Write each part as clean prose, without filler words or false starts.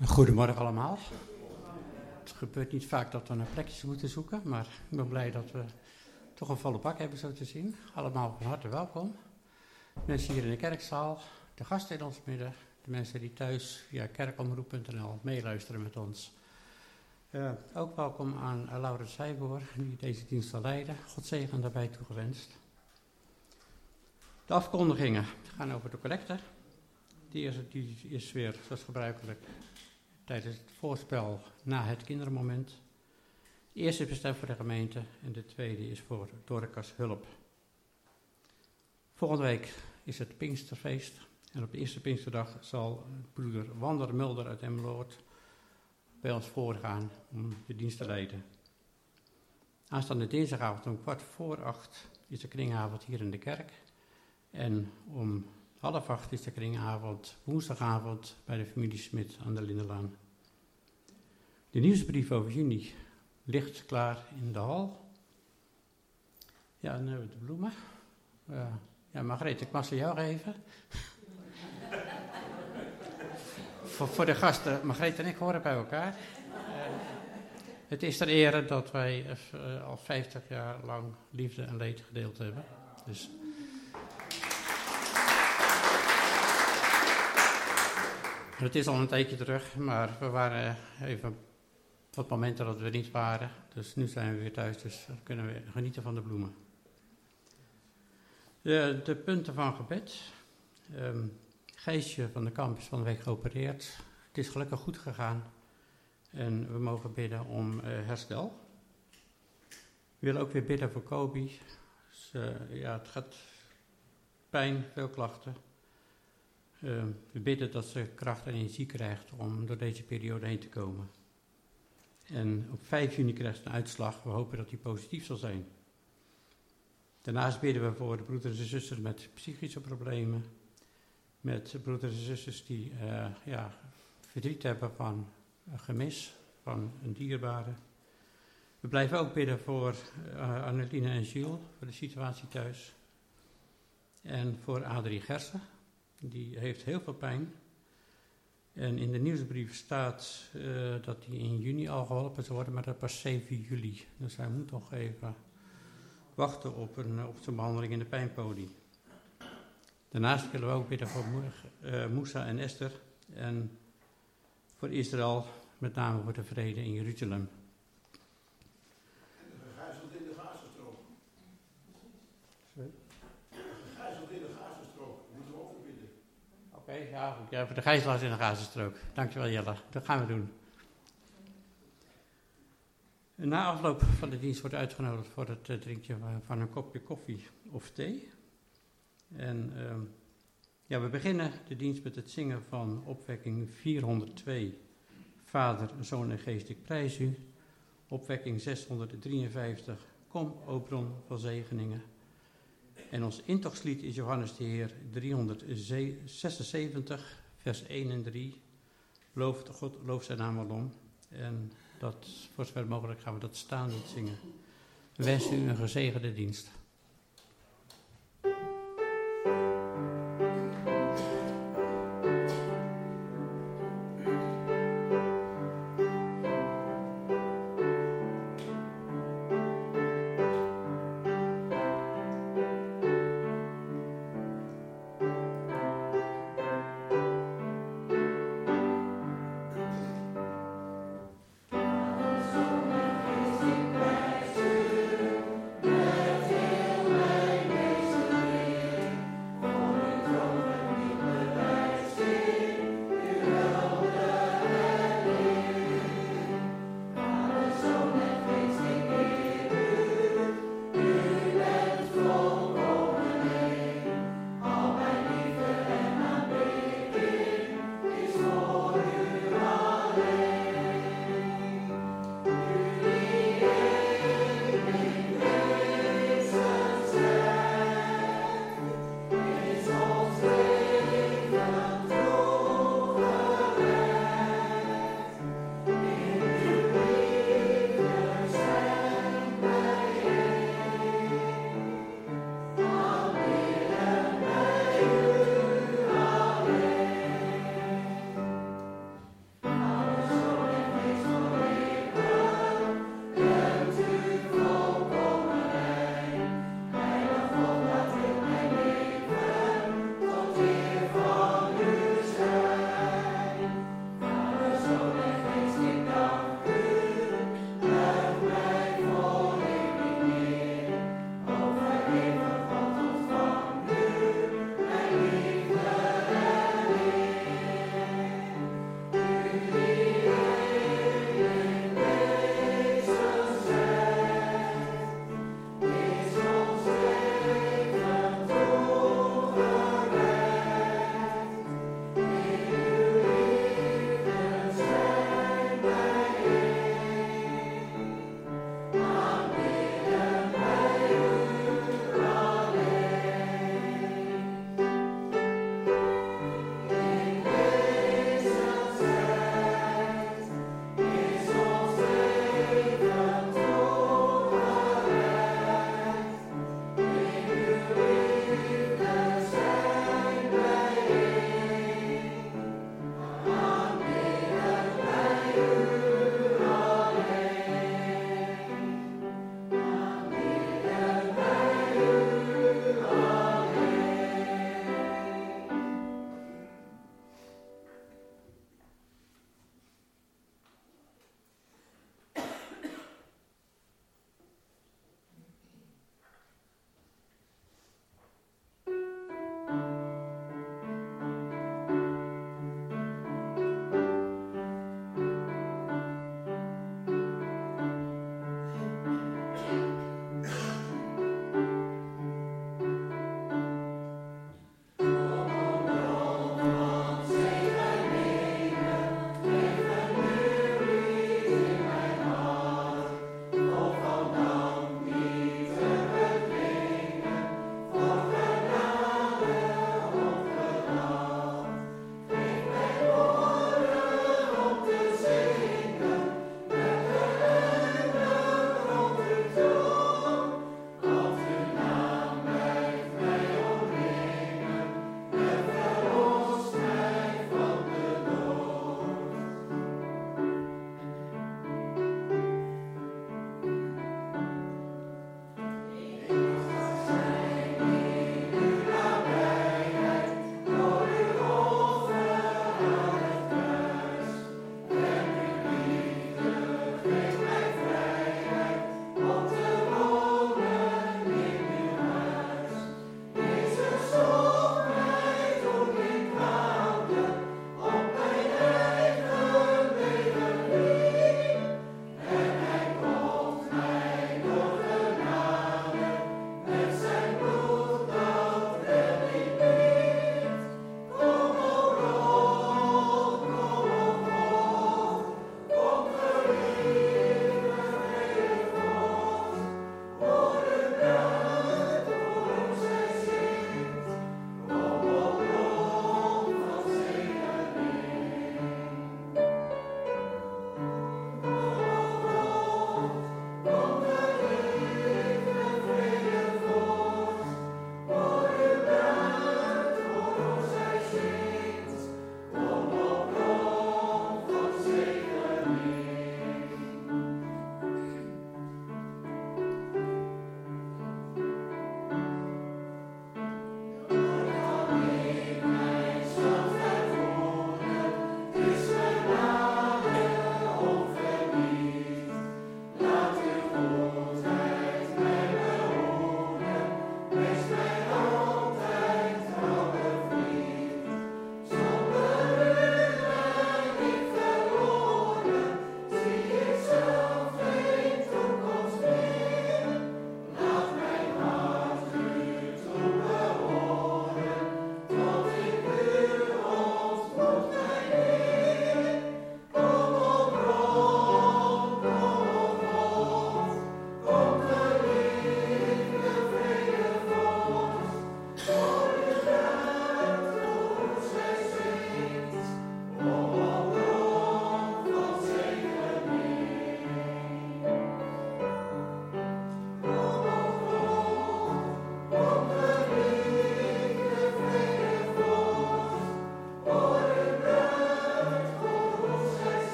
Goedemorgen allemaal. Het gebeurt niet vaak dat we een plekje moeten zoeken, maar ik ben blij dat we toch een volle bak hebben zo te zien. Allemaal van harte welkom. Mensen hier in de kerkzaal, de gasten in ons midden, de mensen die thuis via kerkomroep.nl meeluisteren met ons. Ook welkom aan Laurens Zijboer, die deze dienst zal leiden. God zegen daarbij toegewenst. De afkondigingen gaan over de collecte. Die is weer, zoals gebruikelijk, tijdens het voorspel na het kindermoment. De eerste is bestemd voor de gemeente en de tweede is voor Dorcas Hulp. Volgende week is het Pinksterfeest en op de eerste Pinksterdag zal broeder Wander Mulder uit Emmeloord bij ons voorgaan om de dienst te leiden. Aanstaande dinsdagavond om 7:15 is de kringavond hier in de kerk en om 7:30 is de kringavond woensdagavond bij de familie Smit aan de Lindenlaan. De nieuwsbrief over juni ligt klaar in de hal. Ja, dan hebben we de bloemen. Ja, Margreet, ik mag ze jou geven. voor de gasten, Margreet en ik horen bij elkaar. Het is ter ere dat wij al 50 jaar lang liefde en leed gedeeld hebben. Dus het is al een tijdje terug, maar we waren even op momenten dat we er niet waren. Dus nu zijn we weer thuis, dus dan kunnen we genieten van de bloemen. De punten van gebed. Gijsje van de Kamp is van de week geopereerd. Het is gelukkig goed gegaan en we mogen bidden om herstel. We willen ook weer bidden voor Kobi. Dus, het gaat pijn, veel klachten. We bidden dat ze kracht en energie krijgt om door deze periode heen te komen. En op 5 juni krijgt ze een uitslag. We hopen dat die positief zal zijn. Daarnaast bidden we voor de broeders en zusters met psychische problemen. Met broeders en zusters die verdriet hebben van een gemis, van een dierbare. We blijven ook bidden voor Anneline en Gilles, voor de situatie thuis. En voor Adrie Gersen. Die heeft heel veel pijn. En in de nieuwsbrief staat dat hij in juni al geholpen zal worden, maar dat pas 7 juli. Dus hij moet nog even wachten op zijn behandeling in de pijnpodie. Daarnaast willen we ook bidden voor Moussa en Esther. En voor Israël, met name voor de vrede in Jeruzalem. Gegijzeld in de Gazastrook. Sorry? Gegijzeld in de Gazastrook. Moeten we ook bidden. Oké, ja, goed. Ja, voor de gijzelaars in de Gazastrook. Dankjewel Jelle, dat gaan we doen. Na afloop van de dienst wordt uitgenodigd voor het drinken van een kopje koffie of thee. En we beginnen de dienst met het zingen van opwekking 402. Vader, Zoon en Geest, ik prijs u. Opwekking 653. Kom, o bron van zegeningen. En ons intochtlied is Johannes de Heer 376, vers 1 en 3. Loof God, loof zijn naam alom. En dat, voor zover mogelijk gaan we dat staande zingen. We wensen u een gezegende dienst. Thank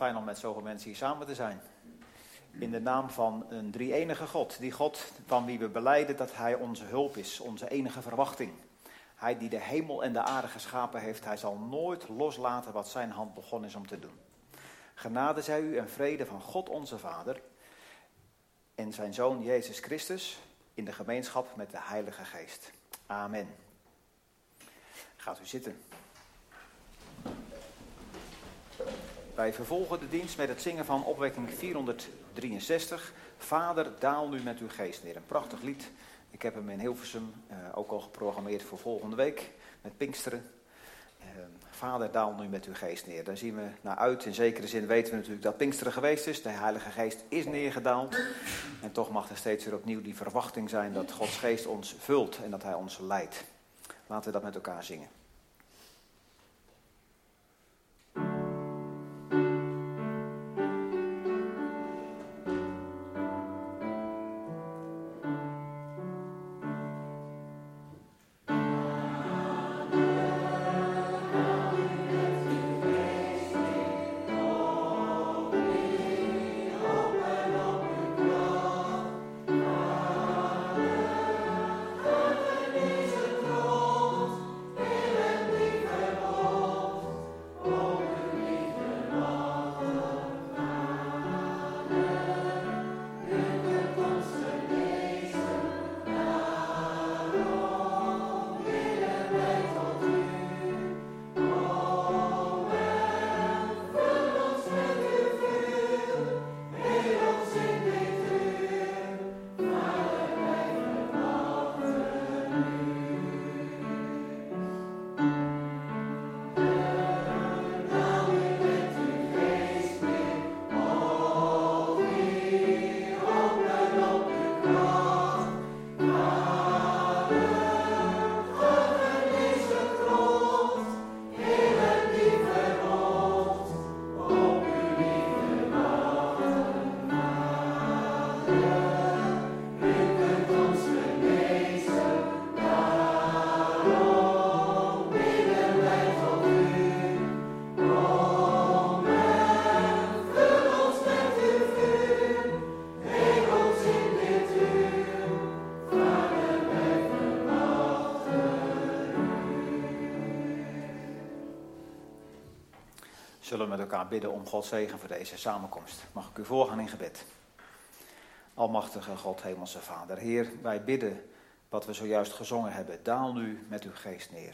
fijn om met zoveel mensen hier samen te zijn. In de naam van een drie-enige God. Die God van wie we belijden dat hij onze hulp is, onze enige verwachting. Hij die de hemel en de aarde geschapen heeft, hij zal nooit loslaten wat zijn hand begonnen is om te doen. Genade zij u en vrede van God onze Vader en zijn Zoon Jezus Christus in de gemeenschap met de Heilige Geest. Amen. Gaat u zitten. Wij vervolgen de dienst met het zingen van opwekking 463. Vader, daal nu met uw geest neer. Een prachtig lied. Ik heb hem in Hilversum ook al geprogrammeerd voor volgende week met Pinksteren. Vader, daal nu met uw geest neer. Daar zien we naar uit. In zekere zin weten we natuurlijk dat Pinksteren geweest is. De Heilige Geest is neergedaald. En toch mag er steeds weer opnieuw die verwachting zijn dat Gods geest ons vult en dat hij ons leidt. Laten we dat met elkaar zingen. Zullen we met elkaar bidden om Gods zegen voor deze samenkomst. Mag ik u voorgaan in gebed. Almachtige God, hemelse Vader. Heer, wij bidden wat we zojuist gezongen hebben. Daal nu met uw geest neer.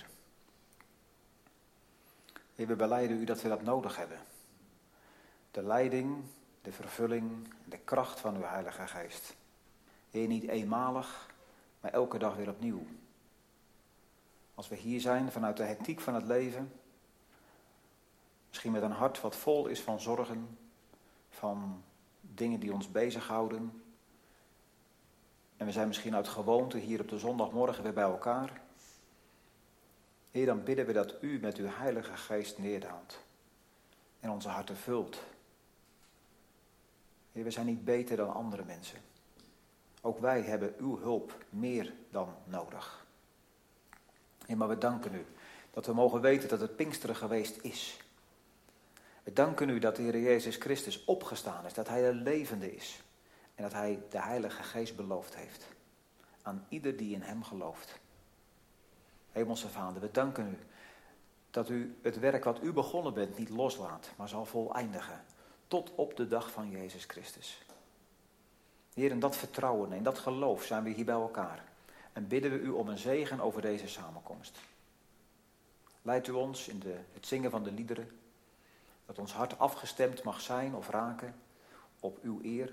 Heer, we belijden u dat we dat nodig hebben. De leiding, de vervulling, de kracht van uw Heilige Geest. Heer, niet eenmalig, maar elke dag weer opnieuw. Als we hier zijn vanuit de hectiek van het leven, misschien met een hart wat vol is van zorgen, van dingen die ons bezighouden. En we zijn misschien uit gewoonte hier op de zondagmorgen weer bij elkaar. Heer, dan bidden we dat u met uw Heilige Geest neerdaalt en onze harten vult. Heer, we zijn niet beter dan andere mensen. Ook wij hebben uw hulp meer dan nodig. Heer, maar we danken u dat we mogen weten dat het Pinksteren geweest is. We danken u dat de Heer Jezus Christus opgestaan is, dat hij de levende is. En dat hij de Heilige Geest beloofd heeft aan ieder die in hem gelooft. Hemelse Vader, we danken u dat u het werk wat u begonnen bent niet loslaat, maar zal voleindigen tot op de dag van Jezus Christus. Heer, in dat vertrouwen en dat geloof zijn we hier bij elkaar en bidden we u om een zegen over deze samenkomst. Leidt u ons in het zingen van de liederen, dat ons hart afgestemd mag zijn of raken op uw eer.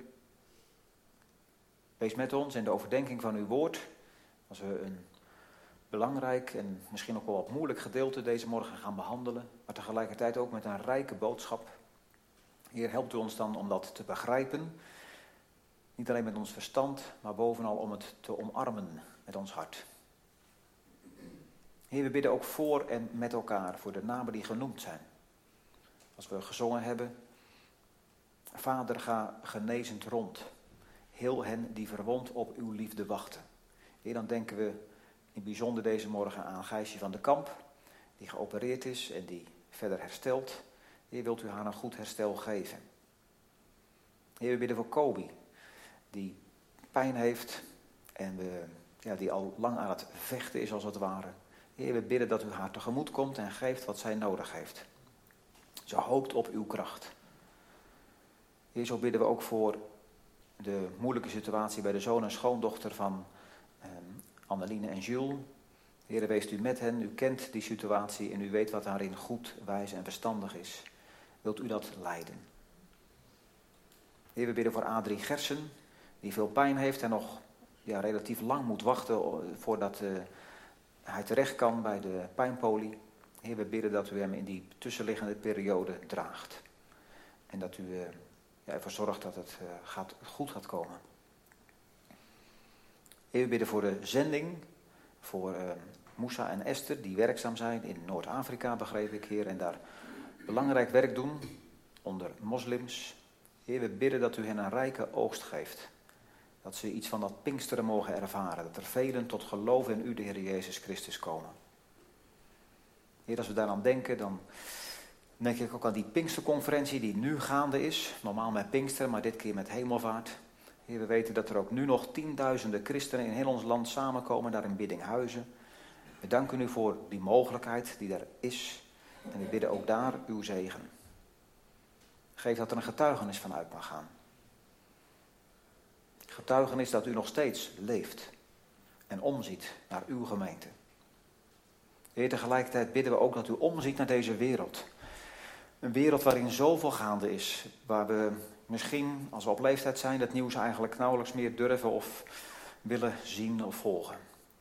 Wees met ons in de overdenking van uw woord, als we een belangrijk en misschien ook wel wat moeilijk gedeelte deze morgen gaan behandelen, maar tegelijkertijd ook met een rijke boodschap. Heer, helpt u ons dan om dat te begrijpen, niet alleen met ons verstand, maar bovenal om het te omarmen met ons hart. Heer, we bidden ook voor en met elkaar voor de namen die genoemd zijn. Als we gezongen hebben, Vader, ga genezend rond. Heel hen die verwond op uw liefde wachten. Heer, dan denken we in bijzonder deze morgen aan Gijsje van de Kamp, die geopereerd is en die verder herstelt. Heer, wilt u haar een goed herstel geven. Heer, we bidden voor Kobi, die pijn heeft en die al lang aan het vechten is als het ware. Heer, we bidden dat u haar tegemoet komt en geeft wat zij nodig heeft. Ze hoopt op uw kracht. Heer, zo bidden we ook voor de moeilijke situatie bij de zoon en schoondochter van Anneline en Jules. Heer, wees u met hen, u kent die situatie en u weet wat daarin goed, wijs en verstandig is. Wilt u dat leiden? Heer, we bidden voor Adrie Gersen, die veel pijn heeft en nog relatief lang moet wachten voordat hij terecht kan bij de pijnpolie. Heer, we bidden dat u hem in die tussenliggende periode draagt. En dat u ervoor zorgt dat het goed gaat komen. Heer, we bidden voor de zending, voor Moussa en Esther, die werkzaam zijn in Noord-Afrika, begreep ik, Heer, en daar belangrijk werk doen onder moslims. Heer, we bidden dat u hen een rijke oogst geeft. Dat ze iets van dat Pinksteren mogen ervaren. Dat er velen tot geloof in u, de Heer Jezus Christus, komen. Heer, als we daaraan denken, dan denk ik ook aan die Pinksterconferentie die nu gaande is. Normaal met Pinksteren, maar dit keer met Hemelvaart. Heer, we weten dat er ook nu nog tienduizenden christenen in heel ons land samenkomen, daar in Biddinghuizen. We danken u voor die mogelijkheid die er is. En we bidden ook daar uw zegen. Geef dat er een getuigenis van uit mag gaan. Getuigenis dat u nog steeds leeft en omziet naar uw gemeente. Heer, tegelijkertijd bidden we ook dat u omziet naar deze wereld. Een wereld waarin zoveel gaande is, waar we misschien, als we op leeftijd zijn, het nieuws eigenlijk nauwelijks meer durven of willen zien of volgen.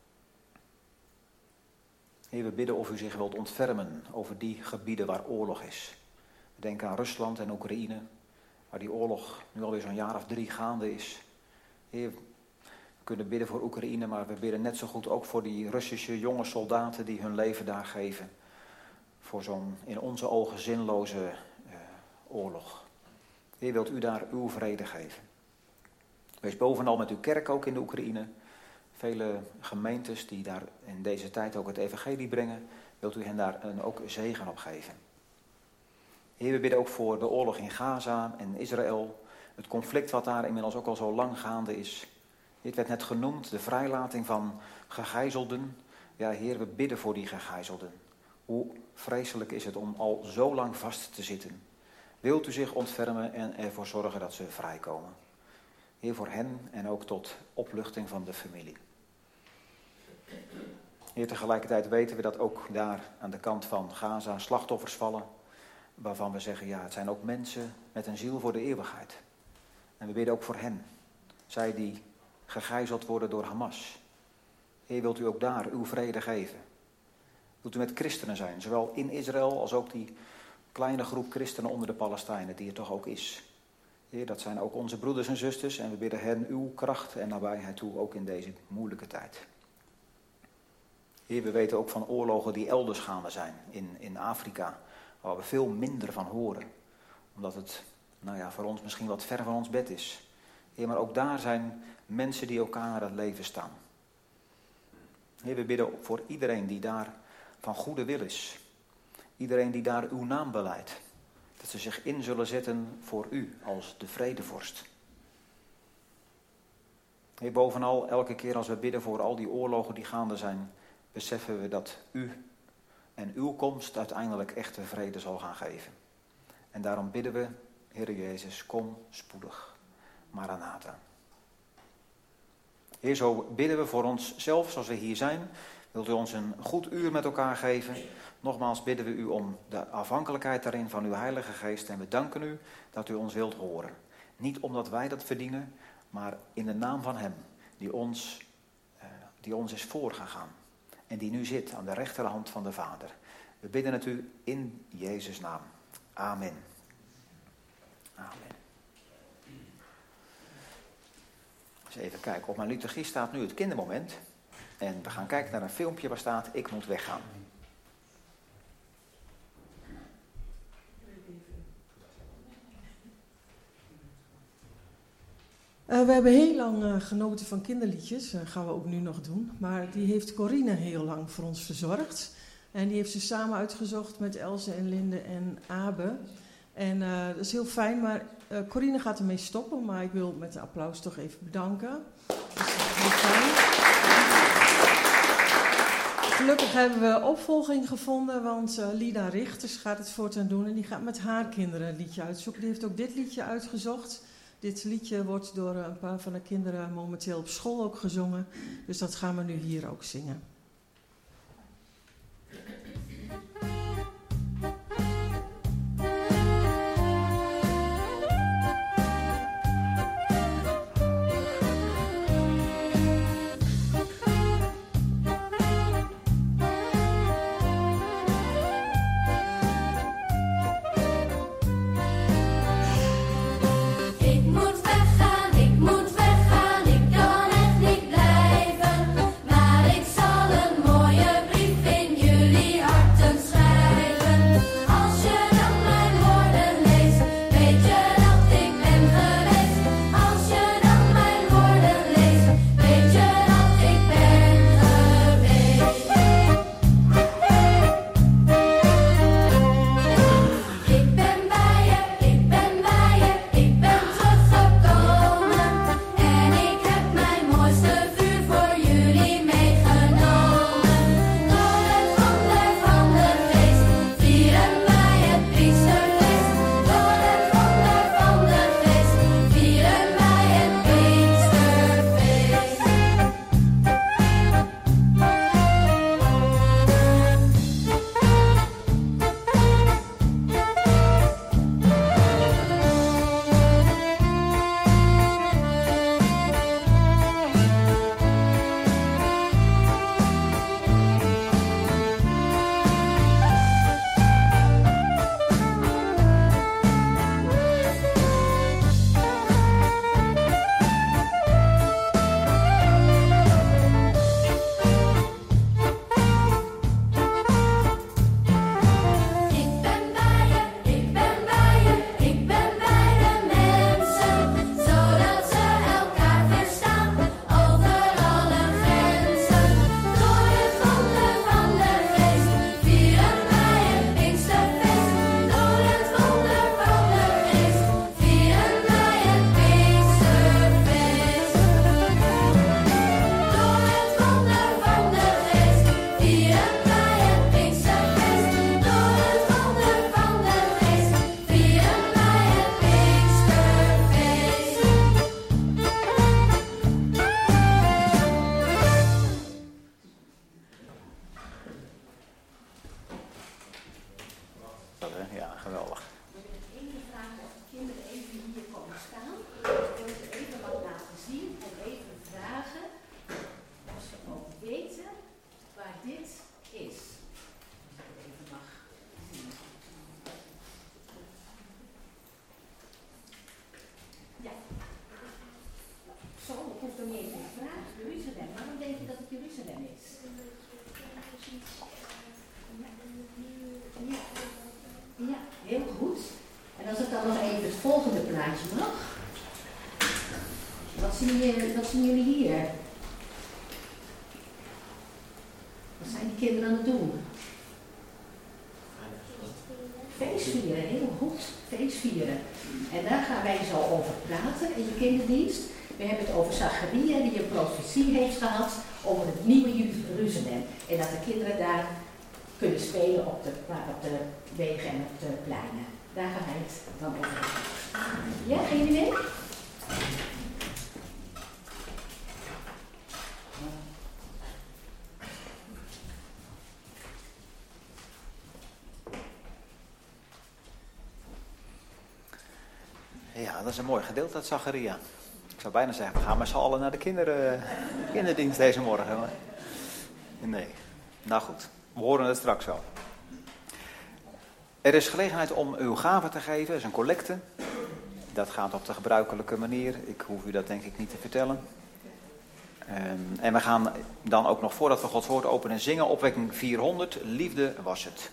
Heer, we bidden of u zich wilt ontfermen over die gebieden waar oorlog is. We denken aan Rusland en Oekraïne, waar die oorlog nu alweer zo'n jaar of 3 gaande is. Heer, we kunnen bidden voor Oekraïne, maar we bidden net zo goed ook voor die Russische jonge soldaten die hun leven daar geven. Voor zo'n in onze ogen zinloze oorlog. Heer, wilt u daar uw vrede geven. Wees bovenal met uw kerk ook in de Oekraïne. Vele gemeentes die daar in deze tijd ook het evangelie brengen. Wilt u hen daar ook zegen op geven. Heer, we bidden ook voor de oorlog in Gaza en Israël. Het conflict wat daar inmiddels ook al zo lang gaande is. Het werd net genoemd, de vrijlating van gegijzelden. Ja, Heer, we bidden voor die gegijzelden. Hoe vreselijk is het om al zo lang vast te zitten. Wilt u zich ontfermen en ervoor zorgen dat ze vrijkomen. Heer, voor hen en ook tot opluchting van de familie. Heer, tegelijkertijd weten we dat ook daar aan de kant van Gaza slachtoffers vallen. Waarvan we zeggen, ja, het zijn ook mensen met een ziel voor de eeuwigheid. En we bidden ook voor hen. Zij die gegijzeld worden door Hamas. Heer, wilt u ook daar uw vrede geven? Wilt u met christenen zijn, zowel in Israël als ook die kleine groep christenen onder de Palestijnen, die er toch ook is. Heer, dat zijn ook onze broeders en zusters en we bidden hen uw kracht en nabijheid toe, ook in deze moeilijke tijd. Heer, we weten ook van oorlogen die elders gaande zijn, in Afrika, waar we veel minder van horen. Omdat het, voor ons misschien wat ver van ons bed is. Heer, maar ook daar zijn mensen die elkaar naar het leven staan. Heer, we bidden voor iedereen die daar van goede wil is. Iedereen die daar uw naam belijdt. Dat ze zich in zullen zetten voor u als de vredevorst. Heer, bovenal elke keer als we bidden voor al die oorlogen die gaande zijn, beseffen we dat u en uw komst uiteindelijk echte vrede zal gaan geven. En daarom bidden we, Heer Jezus, kom spoedig. Maranatha. Heer, zo bidden we voor onszelf zoals we hier zijn. Wilt u ons een goed uur met elkaar geven? Nogmaals bidden we u om de afhankelijkheid daarin van uw Heilige Geest. En we danken u dat u ons wilt horen. Niet omdat wij dat verdienen, maar in de naam van hem die ons is voorgegaan. En die nu zit aan de rechterhand van de Vader. We bidden het u in Jezus' naam. Amen. Amen. Eens even kijken. Op mijn liturgie staat nu het kindermoment. En we gaan kijken naar een filmpje waar staat: ik moet weggaan. We hebben heel lang genoten van kinderliedjes. Dat gaan we ook nu nog doen. Maar die heeft Corine heel lang voor ons verzorgd. En die heeft ze samen uitgezocht met Else en Linde en Abe. En dat is heel fijn, maar Corine gaat ermee stoppen. Maar ik wil met een applaus toch even bedanken. Dat is heel fijn. Gelukkig hebben we opvolging gevonden, want Lida Richters gaat het voortaan doen. En die gaat met haar kinderen een liedje uitzoeken. Die heeft ook dit liedje uitgezocht. Dit liedje wordt door een paar van de kinderen momenteel op school ook gezongen. Dus dat gaan we nu hier ook zingen. Wat zien jullie hier? Wat zijn die kinderen aan het doen? Feestvieren, heel goed. Feestvieren. En daar gaan wij zo over praten in de kinderdienst. We hebben het over Zacharia die een profetie heeft gehad over het nieuwe Jeruzalem. En dat de kinderen daar kunnen spelen op de wegen en op de pleinen. Daar gaan wij het dan over hebben. Ja, gaan jullie mee? Ja, dat is een mooi gedeelte uit Zacharia. Ik zou bijna zeggen, we gaan met z'n allen naar de kinderdienst deze morgen. Maar nee, nou goed, we horen het straks wel. Er is gelegenheid om uw gave te geven, dat is een collecte. Dat gaat op de gebruikelijke manier, ik hoef u dat denk ik niet te vertellen. En we gaan dan ook nog, voordat we Gods woord openen, zingen opwekking 400, liefde was het.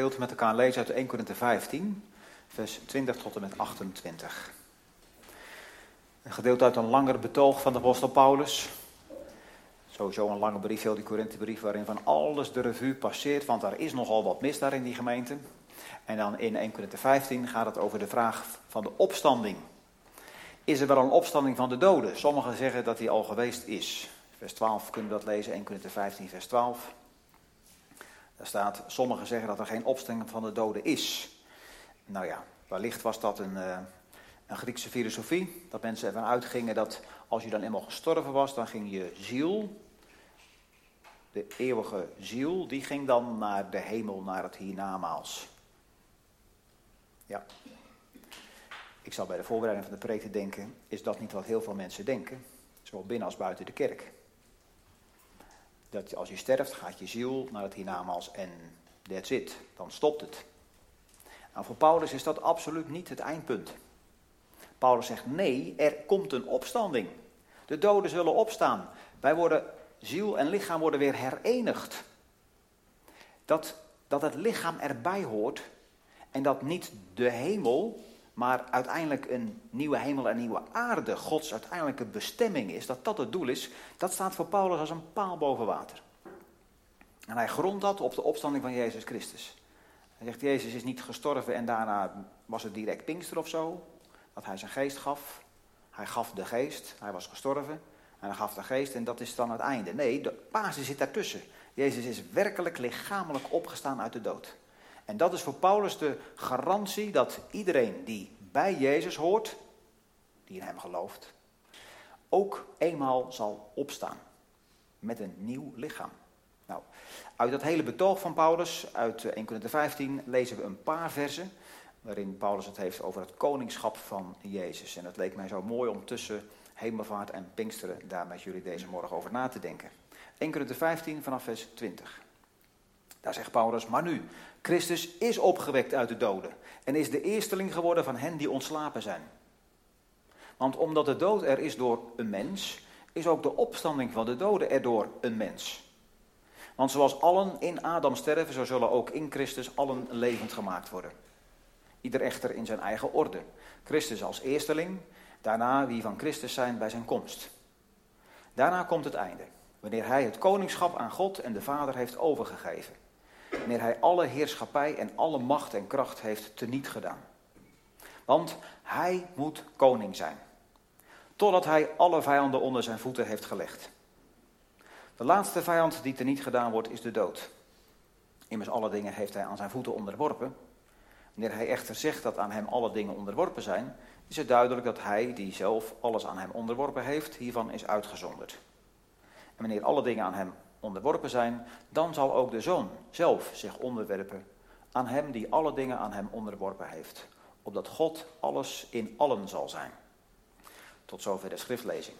gedeelte met elkaar lezen uit 1 Korinthe 15, vers 20 tot en met 28. Een gedeelte uit een langer betoog van de apostel Paulus. Sowieso een lange brief, heel die Korinthebrief, waarin van alles de revue passeert, want er is nogal wat mis daar in die gemeente. En dan in 1 Korinthe 15 gaat het over de vraag van de opstanding. Is er wel een opstanding van de doden? Sommigen zeggen dat die al geweest is. Vers 12 kunnen we dat lezen, 1 Korinthe 15, vers 12. Daar staat, sommigen zeggen dat er geen opstanding van de doden is. Nou ja, wellicht was dat een Griekse filosofie. Dat mensen ervan uitgingen dat als je dan eenmaal gestorven was, dan ging je ziel, de eeuwige ziel, die ging dan naar de hemel, naar het hiernamaals. Ja. Ik zal bij de voorbereiding van de preek te denken, is dat niet wat heel veel mensen denken? Zowel binnen als buiten de kerk. Dat als je sterft, gaat je ziel naar het hiernamaals en that's it. Dan stopt het. Nou, voor Paulus is dat absoluut niet het eindpunt. Paulus zegt, nee, er komt een opstanding. De doden zullen opstaan. Ziel en lichaam worden weer herenigd. Dat het lichaam erbij hoort en dat niet de hemel, maar uiteindelijk een nieuwe hemel en nieuwe aarde, Gods uiteindelijke bestemming is, dat het doel is, dat staat voor Paulus als een paal boven water. En hij grondt dat op de opstanding van Jezus Christus. Hij zegt, Jezus is niet gestorven en daarna was het direct Pinkster of zo, dat hij zijn geest gaf. Hij gaf de geest, hij was gestorven en hij gaf de geest en dat is dan het einde. Nee, de Pasen zit daartussen. Jezus is werkelijk lichamelijk opgestaan uit de dood. En dat is voor Paulus de garantie dat iedereen die bij Jezus hoort, die in hem gelooft, ook eenmaal zal opstaan met een nieuw lichaam. Nou, uit dat hele betoog van Paulus, uit 1 Korinthe 15, lezen we een paar versen waarin Paulus het heeft over het koningschap van Jezus. En het leek mij zo mooi om tussen Hemelvaart en Pinksteren daar met jullie deze morgen over na te denken. 1 Korinthe 15 vanaf vers 20. Daar zegt Paulus, maar nu, Christus is opgewekt uit de doden en is de eersteling geworden van hen die ontslapen zijn. Want omdat de dood er is door een mens, is ook de opstanding van de doden er door een mens. Want zoals allen in Adam sterven, zo zullen ook in Christus allen levend gemaakt worden. Ieder echter in zijn eigen orde. Christus als eersteling, daarna wie van Christus zijn bij zijn komst. Daarna komt het einde, wanneer hij het koningschap aan God en de Vader heeft overgegeven. Wanneer hij alle heerschappij en alle macht en kracht heeft teniet gedaan. Want hij moet koning zijn, totdat hij alle vijanden onder zijn voeten heeft gelegd. De laatste vijand die teniet gedaan wordt is de dood. Immers alle dingen heeft hij aan zijn voeten onderworpen. Wanneer hij echter zegt dat aan hem alle dingen onderworpen zijn, is het duidelijk dat hij, die zelf alles aan hem onderworpen heeft, hiervan is uitgezonderd. En wanneer alle dingen aan hem onderworpen zijn, dan zal ook de Zoon zelf zich onderwerpen aan hem die alle dingen aan hem onderworpen heeft, opdat God alles in allen zal zijn. Tot zover de schriftlezing.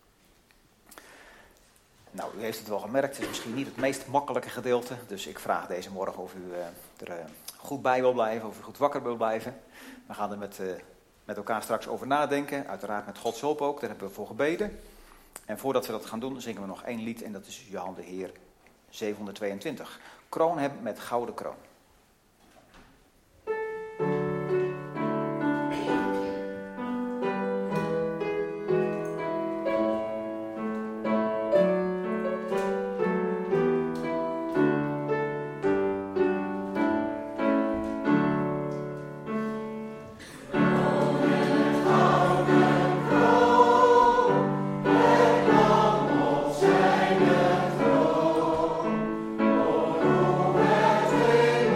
Nou, u heeft het wel gemerkt, het is misschien niet het meest makkelijke gedeelte, dus ik vraag deze morgen of u er goed bij wil blijven, of u goed wakker wil blijven. We gaan er met elkaar straks over nadenken, uiteraard met Gods hulp ook, daar hebben we voor gebeden. En voordat we dat gaan doen, zingen we nog 1 lied en dat is Johan de Heer 722. Kroon hem met gouden kroon. Zijn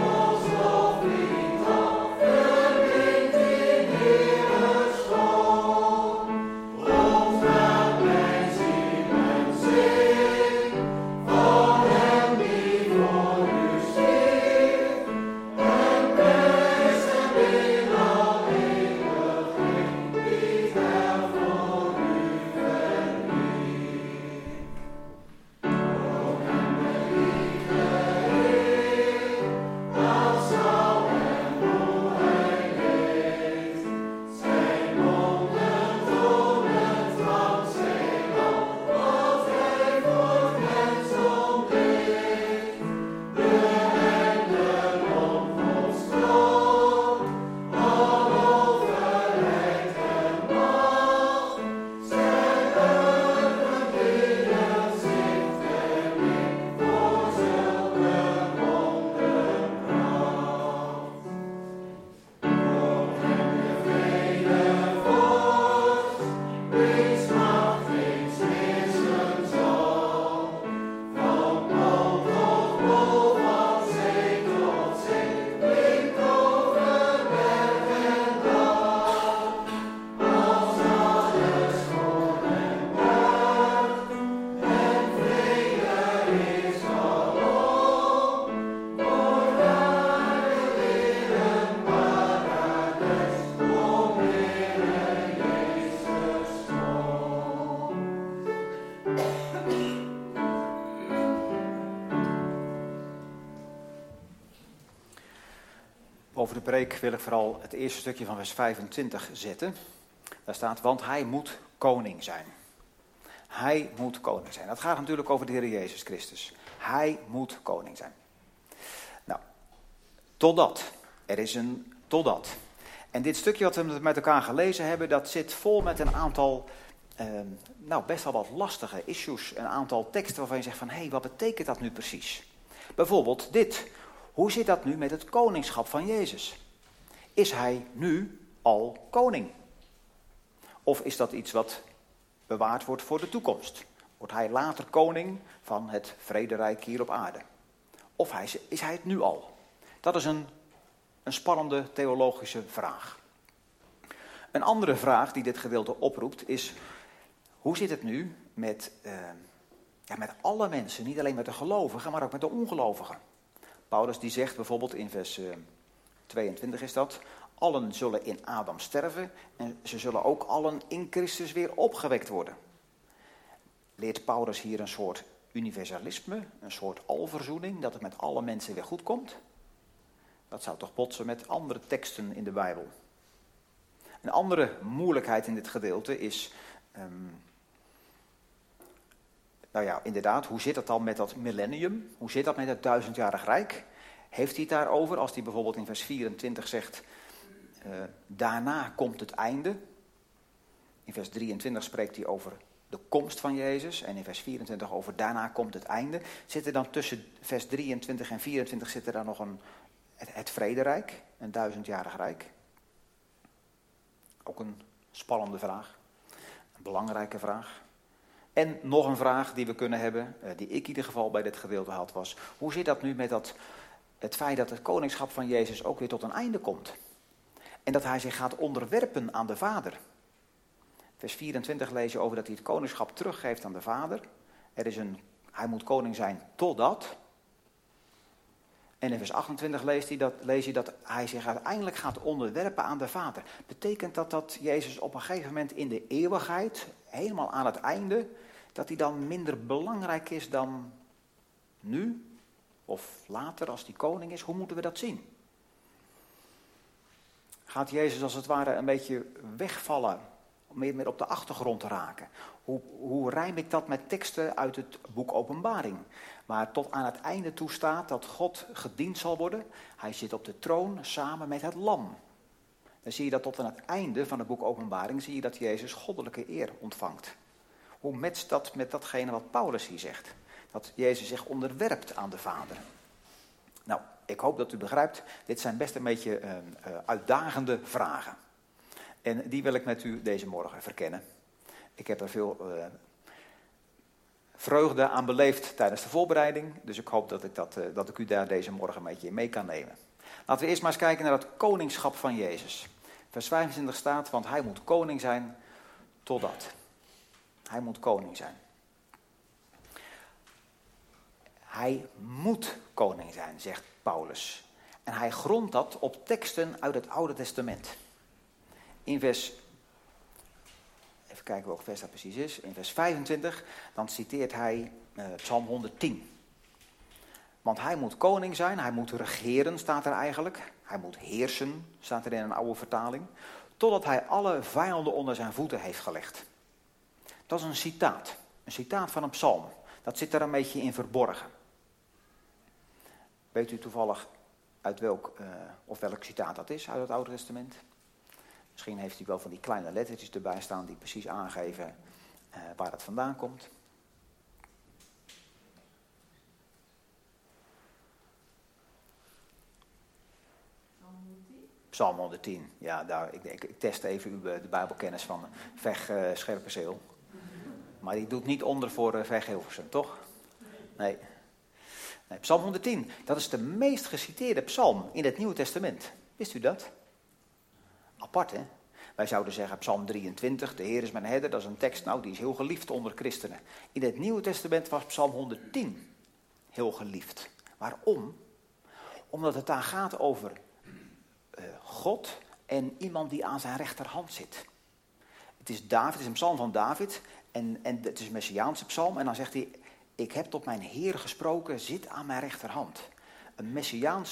over de preek wil ik vooral het eerste stukje van vers 25 zetten. Daar staat, want hij moet koning zijn. Hij moet koning zijn. Dat gaat natuurlijk over de Heer Jezus Christus. Hij moet koning zijn. Nou, totdat. Er is een totdat. En dit stukje wat we met elkaar gelezen hebben, dat zit vol met een aantal, best wel wat lastige issues. Een aantal teksten waarvan je zegt van, hé, wat betekent dat nu precies? Bijvoorbeeld dit. Hoe zit dat nu met het koningschap van Jezus? Is hij nu al koning? Of is dat iets wat bewaard wordt voor de toekomst? Wordt hij later koning van het vrederijk hier op aarde? Of is hij het nu al? Dat is een spannende theologische vraag. Een andere vraag die dit gedeelte oproept is, hoe zit het nu met alle mensen, niet alleen met de gelovigen, maar ook met de ongelovigen? Paulus die zegt bijvoorbeeld in vers 22 is dat, allen zullen in Adam sterven en ze zullen ook allen in Christus weer opgewekt worden. Leert Paulus hier een soort universalisme, een soort alverzoening, dat het met alle mensen weer goed komt? Dat zou toch botsen met andere teksten in de Bijbel. Een andere moeilijkheid in dit gedeelte is, inderdaad, hoe zit het dan met dat millennium? Hoe zit dat met het 1000-jarig rijk? Heeft hij het daarover als hij bijvoorbeeld in vers 24 zegt, daarna komt het einde. In vers 23 spreekt hij over de komst van Jezus en in vers 24 over daarna komt het einde. Zit er dan tussen vers 23 en 24 zit er dan nog het vrederijk, een 1000-jarig rijk? Ook een spannende vraag, een belangrijke vraag. En nog een vraag die we kunnen hebben, die ik in ieder geval bij dit gedeelte had, was, hoe zit dat nu met het feit dat het koningschap van Jezus ook weer tot een einde komt? En dat hij zich gaat onderwerpen aan de Vader. Vers 24 lees je over dat hij het koningschap teruggeeft aan de Vader. Hij moet koning zijn totdat. En in vers 28 lees je dat hij zich uiteindelijk gaat onderwerpen aan de Vader. Betekent dat Jezus op een gegeven moment in de eeuwigheid, helemaal aan het einde, dat hij dan minder belangrijk is dan nu? Of later als hij koning is? Hoe moeten we dat zien? Gaat Jezus als het ware een beetje wegvallen, meer op de achtergrond raken? Hoe rijm ik dat met teksten uit het boek Openbaring? Waar tot aan het einde toe staat dat God gediend zal worden. Hij zit op de troon samen met het lam. Dan zie je dat tot aan het einde van het boek Openbaring, zie je dat Jezus goddelijke eer ontvangt. Hoe matcht dat met datgene wat Paulus hier zegt? Dat Jezus zich onderwerpt aan de Vader. Nou, ik hoop dat u begrijpt, dit zijn best een beetje uitdagende vragen. En die wil ik met u deze morgen verkennen. Ik heb er veel vreugde aan beleefd tijdens de voorbereiding. Dus ik hoop dat ik u daar deze morgen een beetje in mee kan nemen. Laten we eerst maar eens kijken naar het koningschap van Jezus. Vers 25 staat, want hij moet koning zijn totdat. Hij moet koning zijn. Hij moet koning zijn, zegt Paulus. En hij grondt dat op teksten uit het Oude Testament. In vers, even kijken welk vers dat precies is. In vers 25, dan citeert hij Psalm 110. Want hij moet koning zijn, hij moet regeren, staat er eigenlijk. Hij moet heersen, staat er in een oude vertaling. Totdat hij alle vijanden onder zijn voeten heeft gelegd. Dat is een citaat van een psalm. Dat zit er een beetje in verborgen. Weet u toevallig uit welk citaat dat is uit het Oude Testament? Misschien heeft hij wel van die kleine lettertjes erbij staan die precies aangeven waar het vandaan komt. Psalm 110. Ja, ik test even de Bijbelkennis van Veg Scherpenzeel. Maar die doet niet onder voor Veg Hilversum, toch? Nee, Psalm 110, dat is de meest geciteerde psalm in het Nieuwe Testament. Wist u dat? Apart, hè? Wij zouden zeggen Psalm 23, de Heer is mijn herder, dat is een tekst, die is heel geliefd onder christenen. In het Nieuwe Testament was Psalm 110 heel geliefd. Waarom? Omdat het daar gaat over God en iemand die aan zijn rechterhand zit. Het is een psalm van David en het is een Messiaanse psalm. En dan zegt hij, ik heb tot mijn Heer gesproken, zit aan mijn rechterhand. Een Messiaanse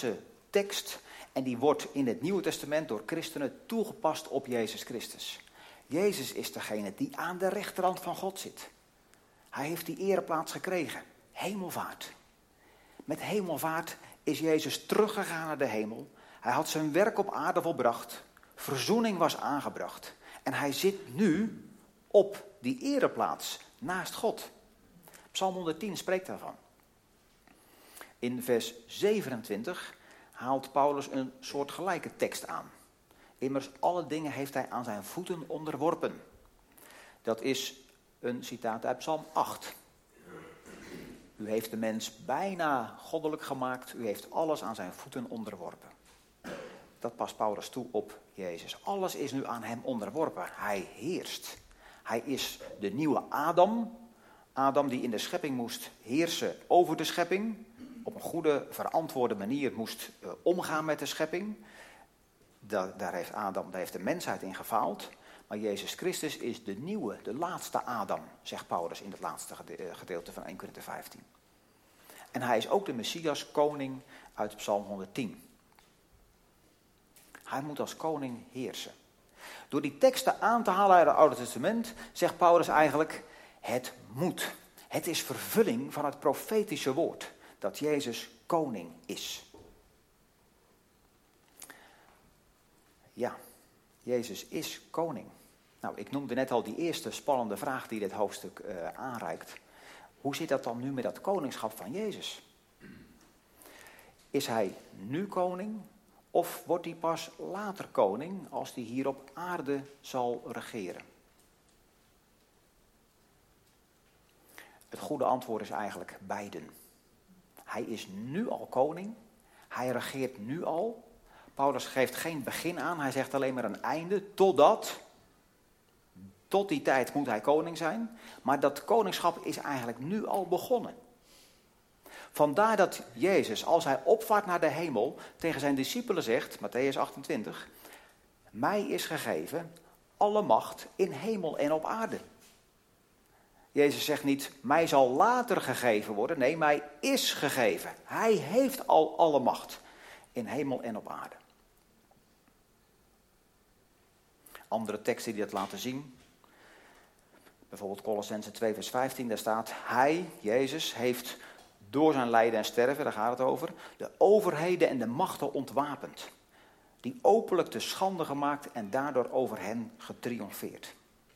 tekst en die wordt in het Nieuwe Testament door christenen toegepast op Jezus Christus. Jezus is degene die aan de rechterhand van God zit. Hij heeft die ereplaats gekregen. Hemelvaart. Met hemelvaart is Jezus teruggegaan naar de hemel. Hij had zijn werk op aarde volbracht. Verzoening was aangebracht. En hij zit nu op die ereplaats naast God. Psalm 110 spreekt daarvan. In vers 27 haalt Paulus een soortgelijke tekst aan. Immers alle dingen heeft hij aan zijn voeten onderworpen. Dat is een citaat uit Psalm 8. U heeft de mens bijna goddelijk gemaakt. U heeft alles aan zijn voeten onderworpen. Dat past Paulus toe op Jezus. Alles is nu aan hem onderworpen. Hij heerst. Hij is de nieuwe Adam. Adam die in de schepping moest heersen over de schepping. Op een goede, verantwoorde manier moest omgaan met de schepping. Daar heeft de mensheid in gefaald. Maar Jezus Christus is de nieuwe, de laatste Adam, zegt Paulus in het laatste gedeelte van 1 Korinthe 15. En hij is ook de Messias, koning uit Psalm 110. Hij moet als koning heersen. Door die teksten aan te halen uit het Oude Testament zegt Paulus eigenlijk, het moet. Het is vervulling van het profetische woord, dat Jezus koning is. Ja, Jezus is koning. Nou, ik noemde net al die eerste spannende vraag die dit hoofdstuk aanreikt. Hoe zit dat dan nu met dat koningschap van Jezus? Is hij nu koning of wordt hij pas later koning als hij hier op aarde zal regeren? Het goede antwoord is eigenlijk beiden. Hij is nu al koning, hij regeert nu al. Paulus geeft geen begin aan, hij zegt alleen maar een einde, tot die tijd moet hij koning zijn. Maar dat koningschap is eigenlijk nu al begonnen. Vandaar dat Jezus, als hij opvaart naar de hemel, tegen zijn discipelen zegt, Mattheüs 28, mij is gegeven alle macht in hemel en op aarde. Jezus zegt niet, mij zal later gegeven worden. Nee, mij is gegeven. Hij heeft al alle macht in hemel en op aarde. Andere teksten die dat laten zien. Bijvoorbeeld Kolossenzen 2 vers 15, daar staat, hij, Jezus, heeft door zijn lijden en sterven, daar gaat het over, de overheden en de machten ontwapend. Die openlijk te schande gemaakt en daardoor over hen getriomfeerd.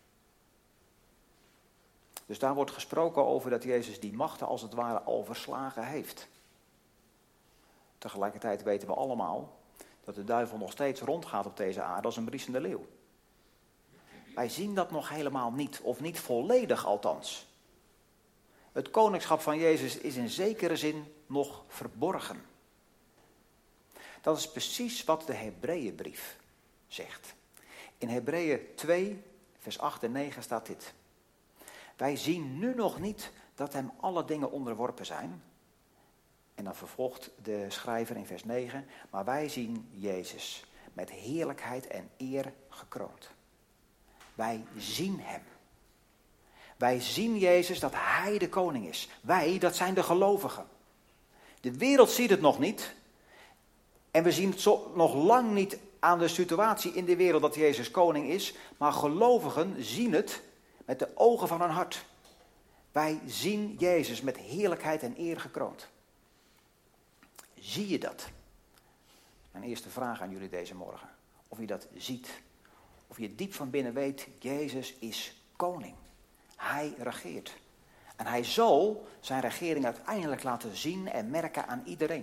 Dus daar wordt gesproken over dat Jezus die machten als het ware al verslagen heeft. Tegelijkertijd weten we allemaal dat de duivel nog steeds rondgaat op deze aarde als een briesende leeuw. Wij zien dat nog helemaal niet, of niet volledig althans. Het koningschap van Jezus is in zekere zin nog verborgen. Dat is precies wat de Hebreeënbrief zegt. In Hebreeën 2, vers 8 en 9 staat dit. Wij zien nu nog niet dat hem alle dingen onderworpen zijn. En dan vervolgt de schrijver in vers 9. Maar wij zien Jezus met heerlijkheid en eer gekroond. Wij zien hem. Wij zien Jezus dat hij de koning is. Wij, dat zijn de gelovigen. De wereld ziet het nog niet. En we zien het nog lang niet aan de situatie in de wereld dat Jezus koning is. Maar gelovigen zien het met de ogen van hun hart. Wij zien Jezus met heerlijkheid en eer gekroond. Zie je dat? Mijn eerste vraag aan jullie deze morgen. Of je dat ziet. Of je diep van binnen weet, Jezus is koning. Hij regeert. En hij zal zijn regering uiteindelijk laten zien en merken aan iedereen.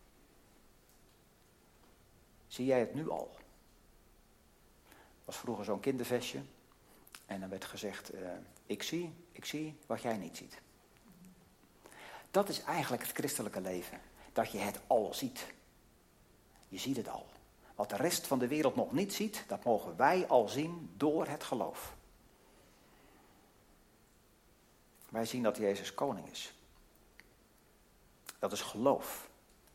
Zie jij het nu al? Was vroeger zo'n kindervestje. En dan werd gezegd, ik zie wat jij niet ziet. Dat is eigenlijk het christelijke leven. Dat je het al ziet. Je ziet het al. Wat de rest van de wereld nog niet ziet, dat mogen wij al zien door het geloof. Wij zien dat Jezus koning is. Dat is geloof.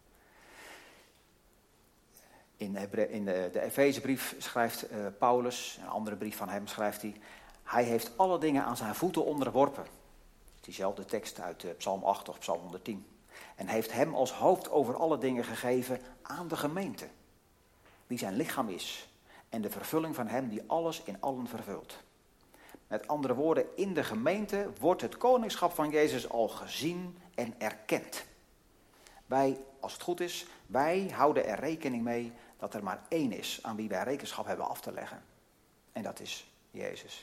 In de Efezebrief schrijft Paulus, een andere brief van hem schrijft hij, hij heeft alle dingen aan zijn voeten onderworpen. Diezelfde tekst uit Psalm 8 of Psalm 110. En heeft hem als hoofd over alle dingen gegeven aan de gemeente. Die zijn lichaam is. En de vervulling van hem die alles in allen vervult. Met andere woorden, in de gemeente wordt het koningschap van Jezus al gezien en erkend. Wij, als het goed is, wij houden er rekening mee dat er maar één is aan wie wij rekenschap hebben af te leggen. En dat is Jezus.